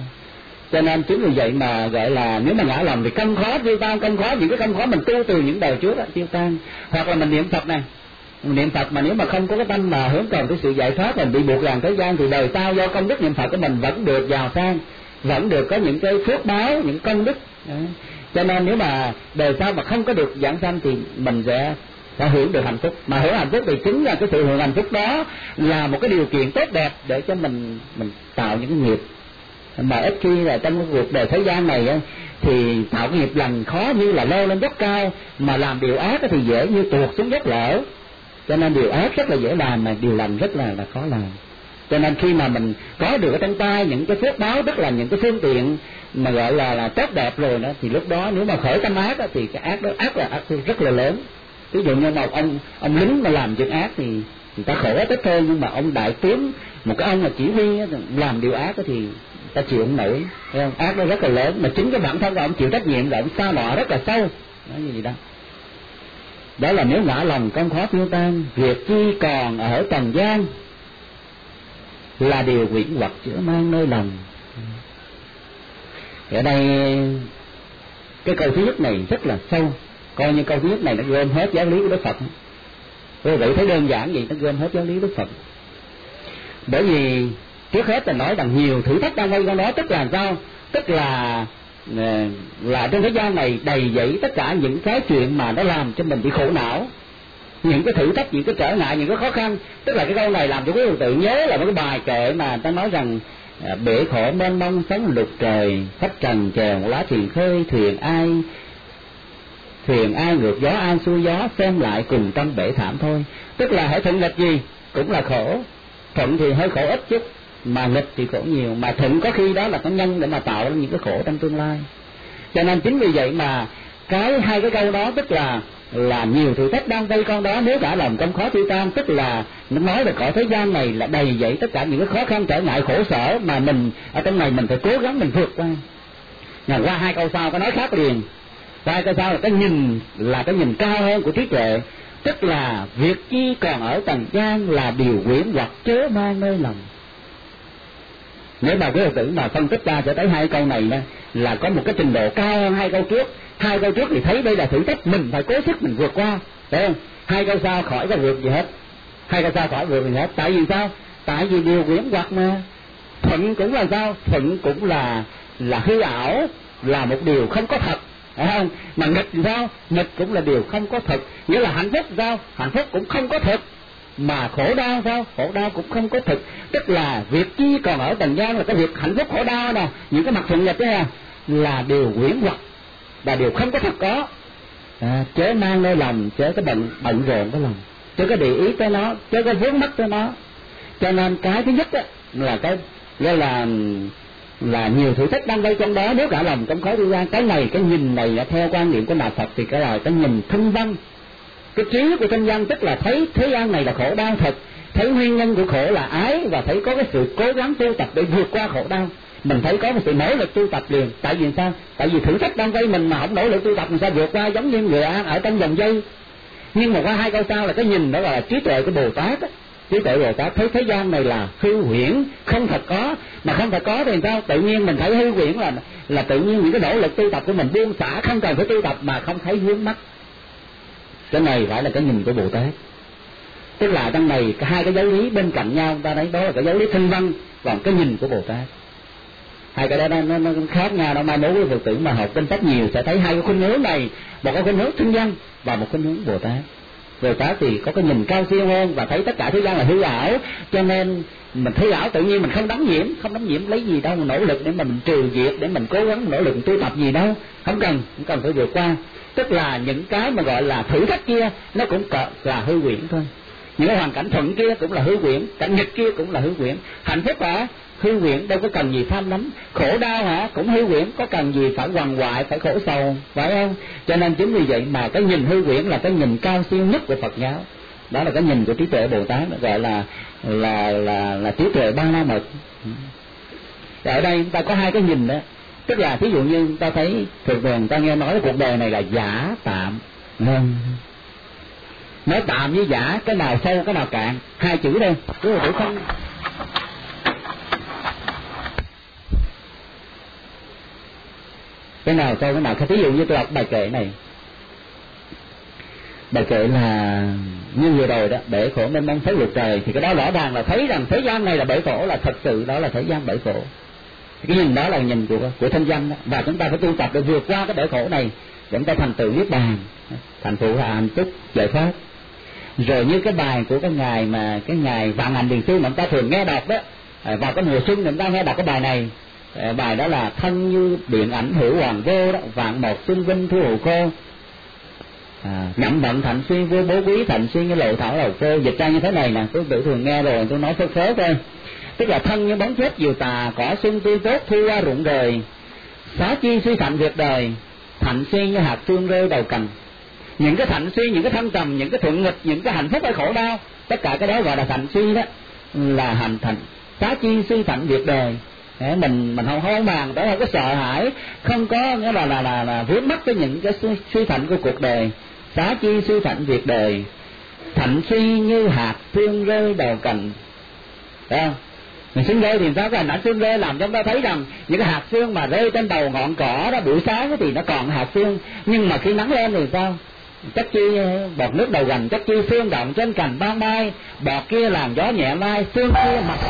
Speaker 2: Cho nên chính vì vậy mà gọi là nếu mà ngã lòng thì công khó tiêu tan, công khó những cái công khó mình tu từ những đời trước đó tiêu tan. Hoặc là mình niệm Phật này, mình niệm Phật mà nếu mà không có cái tâm mà hướng cầu tới sự giải thoát, mình bị buộc làm thế gian thì đời sau do công đức niệm Phật của mình vẫn được giàu sang, vẫn được có những cái phước báo, những công đức. Đó. Cho nên nếu mà đời sau mà không có được giảng sanh thì mình sẽ sẽ hưởng được hạnh phúc, mà hưởng hạnh phúc thì chính là cái sự hưởng hạnh phúc đó là một cái điều kiện tốt đẹp để cho mình mình tạo những cái nghiệp. Mà ít khi là trong cái cuộc đời thế gian này á, thì tạo cái nghiệp lành khó như là leo lên dốc cao, mà làm điều ác thì dễ như tuột xuống dốc lở. Cho nên điều ác rất là dễ làm, mà điều lành rất là là khó làm. Cho nên khi mà mình có được ở trong tay những cái phước báo, tức là những cái phương tiện mà gọi là là tốt đẹp rồi đó, thì lúc đó nếu mà khởi tâm ác đó, thì cái ác đó ác là ác rất là lớn. Ví dụ như một ông ông lính mà làm chuyện ác thì người ta khổ ít thôi, nhưng mà ông đại tướng, một cái ông mà chỉ huy làm điều ác đó thì ta chịu không nổi, thấy không? Ác nó rất là lớn, mà chính cái bản thân của ông chịu trách nhiệm là ông sa đọa rất là sâu. Nói như gì đó. Đó là nếu ngã lòng công khó tiêu tan, việc chi còn ở trần gian là điều quyển hoặc chữa mang nơi lòng. Ở đây cái câu thứ nhất này rất là sâu, coi như câu thứ nhất này nó gom hết giáo lý của Đức Phật. Quý vị thấy đơn giản gì, nó gom hết giáo lý Đức Phật. Bởi vì trước hết là nói rằng nhiều thử thách đang quay con đó, tức là sao? Tức là là trong thế gian này đầy dẫy tất cả những cái chuyện mà nó làm cho mình bị khổ não, những cái thử thách, những cái trở ngại, những cái khó khăn. Tức là cái câu này làm cho quý vị tự nhớ là một cái bài kệ mà ta nói rằng bể khổ mênh mông sóng lục trời, khách trần chèo lá thuyền khơi, thuyền ai thuyền ai ngược gió ai xuôi gió, xem lại cùng trong bể thảm thôi. Tức là hãy thuận nghịch gì cũng là khổ, thuận thì hơi khổ ít chút, mà nghịch thì khổ nhiều, mà thuận có khi đó là có nhân để mà tạo ra những cái khổ trong tương lai. Cho nên chính vì vậy mà cái hai cái câu đó tức là là nhiều thử thách đang vây con đó, nếu cả lòng công khó tiêu tan, tức là nó nói là cõi thế gian này là đầy dẫy tất cả những cái khó khăn trở ngại khổ sở mà mình ở trong này mình phải cố gắng mình vượt qua. Nào qua hai câu sau có nói khác liền. Hai câu sau là cái nhìn, là cái nhìn cao hơn của trí tuệ, tức là việc chi còn ở trần gian là điều quyển hoặc chớ mang nơi lòng. Nếu mà quý tử mà phân tích ra sẽ thấy hai câu này đó, là có một cái trình độ cao hơn hai câu trước. Hai câu trước thì thấy đây là thử thách, mình phải cố sức mình vượt qua, thấy không? Hai câu sau khỏi có vượt gì hết, hai câu sau khỏi vượt gì hết. Tại vì sao? Tại vì điều quyển hoặc mà thuận cũng là sao? Thuận cũng là là hư ảo, là một điều không có thật, phải không? Mà nghịch thì sao? Nghịch cũng là điều không có thật. Nghĩa là hạnh phúc sao? Hạnh phúc cũng không có thật. Mà khổ đau sao? Khổ đau cũng không có thực. Tức là việc chi còn ở trần gian là cái việc hạnh phúc khổ đau nè, những cái mặt thuận nghịch đó là điều quyển hoặc, là điều không có thật có. À, chớ mang nơi lòng, chớ cái bận bận rộn cái lòng, chớ có để ý tới nó, chớ có vướng mắc tới nó. Cho nên cái thứ nhất á, là cái đó là là nhiều thử thách đang vây trong đó, nếu cả lòng công khó đi ra. Cái này, cái nhìn này là theo quan niệm của đạo Phật thì cái là cái nhìn thanh văn. Cái trí của thanh văn tức là thấy thế gian này là khổ đau thật, thấy nguyên nhân của khổ là ái, và thấy có cái sự cố gắng tu tập để vượt qua khổ đau. Mình thấy có một sự nỗ lực tu tập liền. Tại vì sao? Tại vì thử thách đang vây mình mà không nỗ lực tu tập mình sao vượt qua, giống như người An ở trong dòng dây. Nhưng mà qua hai câu sau là cái nhìn đó là trí tuệ của Bồ Tát á. Trí tuệ Bồ Tát thấy thế gian này là hư huyễn, không thật có. Mà không thật có thì sao? Tự nhiên mình thấy hư huyễn là là tự nhiên những cái nỗ lực tu tập của mình buông xả, không cần phải tu tập mà không thấy vướng mắc. Cái này phải là cái nhìn của Bồ Tát. Tức là trong này hai cái giáo lý bên cạnh nhau, ta thấy đó là cái giáo lý thanh văn, còn cái nhìn của Bồ Tát. Hai cái đó nó, nó, nó khác nhau, nó mai mối với Phật tử mà học kinh sách nhiều sẽ thấy hai cái khuynh hướng này, một cái khuynh hướng kinh văn và một khuynh hướng Bồ Tát. Bồ Tát thì có cái nhìn cao siêu hơn và thấy tất cả thế gian là hư ảo, cho nên mình hư ảo tự nhiên mình không đắm nhiễm, không đắm nhiễm lấy gì đâu mà nỗ lực để mà mình trừ diệt, để mình cố gắng nỗ lực tu tập gì đâu, không cần, không cần phải vượt qua. Tức là những cái mà gọi là thử thách kia nó cũng là hư huyễn thôi, những cái hoàn cảnh thuận kia cũng là hư huyễn, cảnh nghịch kia cũng là hư huyễn. Hạnh phúc hả? Hư huyễn, đâu có cần gì tham lắm. Khổ đau hả? Cũng hư huyễn, có cần gì phải quằn quại, phải khổ sầu, phải không? Cho nên chính vì vậy mà cái nhìn hư huyễn là cái nhìn cao siêu nhất của Phật giáo. Đó là cái nhìn của trí tuệ Bồ Tát, gọi là là là là trí tuệ ba la mật. Ở đây chúng ta có hai cái nhìn đó, tức là thí dụ như chúng ta thấy thường thường ta nghe nói cuộc đời này là giả tạm, nên nói tạm với giả, cái nào sâu cái nào cạn, hai chữ đây, cứ là để không. Cái nào sâu cái nào, thí dụ như tôi đọc bài kệ này, bài kệ là như vừa rồi đó, bể khổ mênh mông thấy lượt trời, thì cái đó rõ ràng là thấy rằng thế gian này là bể khổ, là thật sự đó là thế gian bể khổ. Cái nhìn đó là nhìn của của thanh văn đó. Và chúng ta phải tu tập để vượt qua cái bể khổ này để chúng ta thành tựu niết bàn, thành tựu hạnh phúc giải thoát. Rồi như cái bài của cái ngài mà cái ngài Vạn Hạnh Thiền Sư mà chúng ta thường nghe đọc đó, vào cái mùa xuân chúng ta nghe đọc cái bài này, bài đó là thân như điện ảnh hữu hoàng vô đó, vạn một xuân vinh thu hữu cô, à, nhậm vận thạnh xuyên vô bố quý thạnh xuyên như lộ thảo đầu cô. Dịch ra như thế này nè, tôi tự thường nghe rồi tôi nói phớt phớt thôi. Tức là thân như bóng chết diều tà, cỏ xuân tươi tốt thu qua rụng rời, xá chi suy thạnh việc đời, thạnh xuyên như hạt phương rơi đầu cành. Những cái thạnh suy, những cái thăng trầm, những cái thuận nghịch, những cái hạnh phúc hay khổ đau, tất cả cái đó gọi là thạnh suy đó, là hành thành. Xá chi suy thạnh việc đời, mình mình không không màng, đó không có sợ hãi, không có nghĩa là là là, là vướng mắc với những cái suy, suy thạnh của cuộc đời. Xá chi suy thạnh việc đời, thạnh suy như hạt phương rơi đầu cành. Thấy không? Mình xương rơi thì sao? Cái hình ảnh xương rơi làm cho chúng ta thấy rằng những cái hạt xương mà rơi trên đầu ngọn cỏ đó buổi sáng thì nó còn hạt xương, nhưng mà khi nắng lên thì sao? Chắc chi bọt nước đầu gành, chắc chi xương động trên cành ban mai, bọt kia làm gió nhẹ mai, xương kia mặt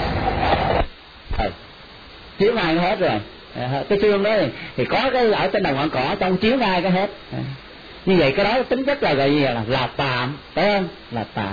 Speaker 2: ừ. chiếu ngay nó hết rồi. Cái xương đó thì, thì có cái ở trên đầu ngọn cỏ trong chiếu ngay cái hết. Như vậy cái đó tính chất là gọi gì là là tạm, phải không? Là tạm.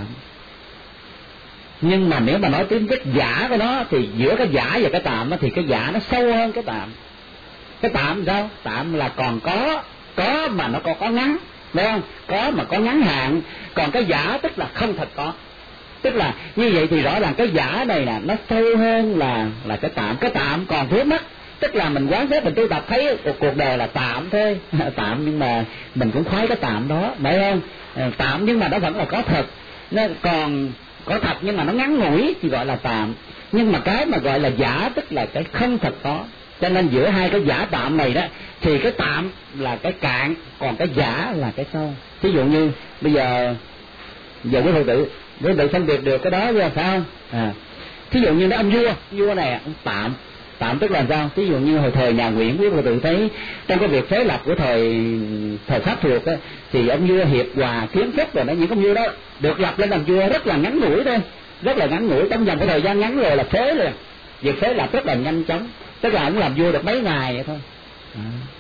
Speaker 2: Nhưng mà nếu mà nói tính chất giả của nó thì giữa cái giả và cái tạm đó, thì cái giả nó sâu hơn cái tạm. Cái tạm sao? Tạm là còn có, có mà nó còn có ngắn, đúng không? Có mà có ngắn hạn. Còn cái giả tức là không thật có. Tức là như vậy thì rõ ràng cái giả này là nó sâu hơn là là cái tạm. Cái tạm còn vướng mắt, tức là mình quán xét mình tu tập thấy cuộc, cuộc đời là tạm thôi. Tạm nhưng mà mình cũng khoái cái tạm đó, phải không? Tạm nhưng mà nó vẫn là có thật. Nó còn có thật nhưng mà nó ngắn ngủi thì gọi là tạm. Nhưng mà cái mà gọi là giả tức là cái không thật có. Cho nên giữa hai cái giả tạm này đó thì cái tạm là cái cạn, còn cái giả là cái sâu. Ví dụ như bây giờ giờ quý Phật tử quý Phật tử phân biệt được cái đó rồi phải không? À, thí dụ như nó ông vua, vua này tạm, tạm tức là sao? Ví dụ như hồi thời nhà Nguyễn, quý Phật tử thấy trong cái việc phế lập của thời thời Pháp thuộc á, thì ông vua Hiệp Hòa Kiến Phúc rồi đó, những ông vua đó được lập lên làm vua rất là ngắn ngủi thôi, rất là ngắn ngủi, trong vòng cái thời gian ngắn rồi là phế rồi. Việc phế lập rất là nhanh chóng, tức là ông làm vua được mấy ngày vậy thôi. À.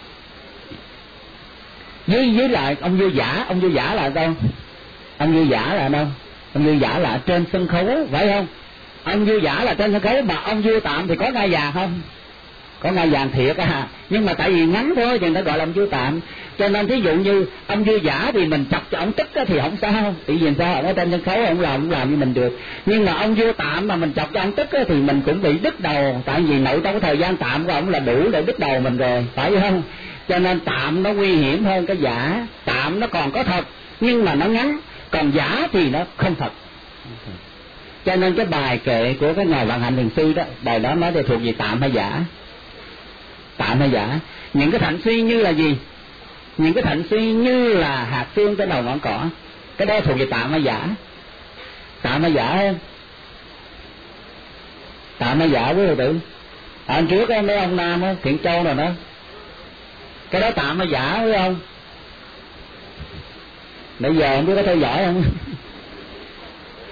Speaker 2: Với với lại ông vua giả, ông vua giả là đâu? Ông vua giả là đâu? Ông vua giả là trên sân khấu, phải không? Ông vua giả là trên sân khấu, mà ông vua tạm thì có ngai vàng không? Có ngai vàng thiệt à, nhưng mà tại vì ngắn thôi thì người ta gọi là ông vua tạm. Cho nên thí dụ như ông vua giả thì mình chọc cho ông tức thì không sao, tại vì sao? Ông ở trên sân khấu ông làm ông làm như mình được. Nhưng mà ông vua tạm mà mình chọc cho ông tức thì mình cũng bị đứt đầu, tại vì nội trong cái thời gian tạm của ông là đủ để đứt đầu mình rồi, phải không? Cho nên tạm nó nguy hiểm hơn cái giả. Tạm nó còn có thật nhưng mà nó ngắn, còn giả thì nó không thật. Cho nên cái bài kệ của cái ngài Vạn Hạnh Thiền Sư đó, bài đó nói để thuộc về tạm hay giả? Tạm hay giả? Những cái thạnh suy như là gì? Những cái thạnh suy như là hạt xương trên đầu ngọn cỏ, cái đó thuộc về tạm hay giả? Tạm hay giả không? Tạm hay giả quý Phật tử? À, trước á, mấy ông Nam á, Thiện Châu rồi đó, cái đó tạm hay giả phải không? Bây giờ không biết có theo dõi không?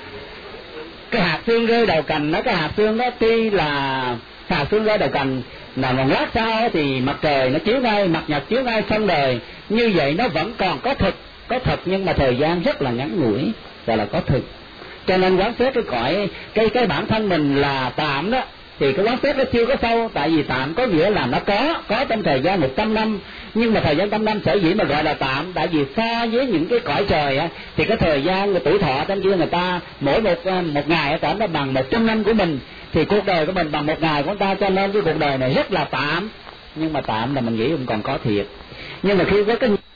Speaker 2: Cái hạt xương rơi đầu cành đó, cái hạt xương đó tuy là hạt xương rơi đầu cành là một lát sau thì mặt trời nó chiếu ngay, mặt nhật chiếu ngay xong đời. Như vậy nó vẫn còn có thực, có thật nhưng mà thời gian rất là ngắn ngủi, gọi là có thực. Cho nên quán xét cái cõi, cái cái bản thân mình là tạm đó, thì cái quán xét nó chưa có sâu. Tại vì tạm có nghĩa là nó có, có trong thời gian một trăm năm. Nhưng mà thời gian trăm năm sở dĩ mà gọi là tạm, tại vì so với những cái cõi trời á, thì cái thời gian người tuổi thọ trên kia người ta mỗi một một ngày ở trển nó bằng một trăm năm của mình, thì cuộc đời của mình bằng một ngày của người ta. Cho nên cái cuộc đời này rất là tạm. Nhưng mà tạm là mình nghĩ cũng còn có thiệt. Nhưng mà khi có cái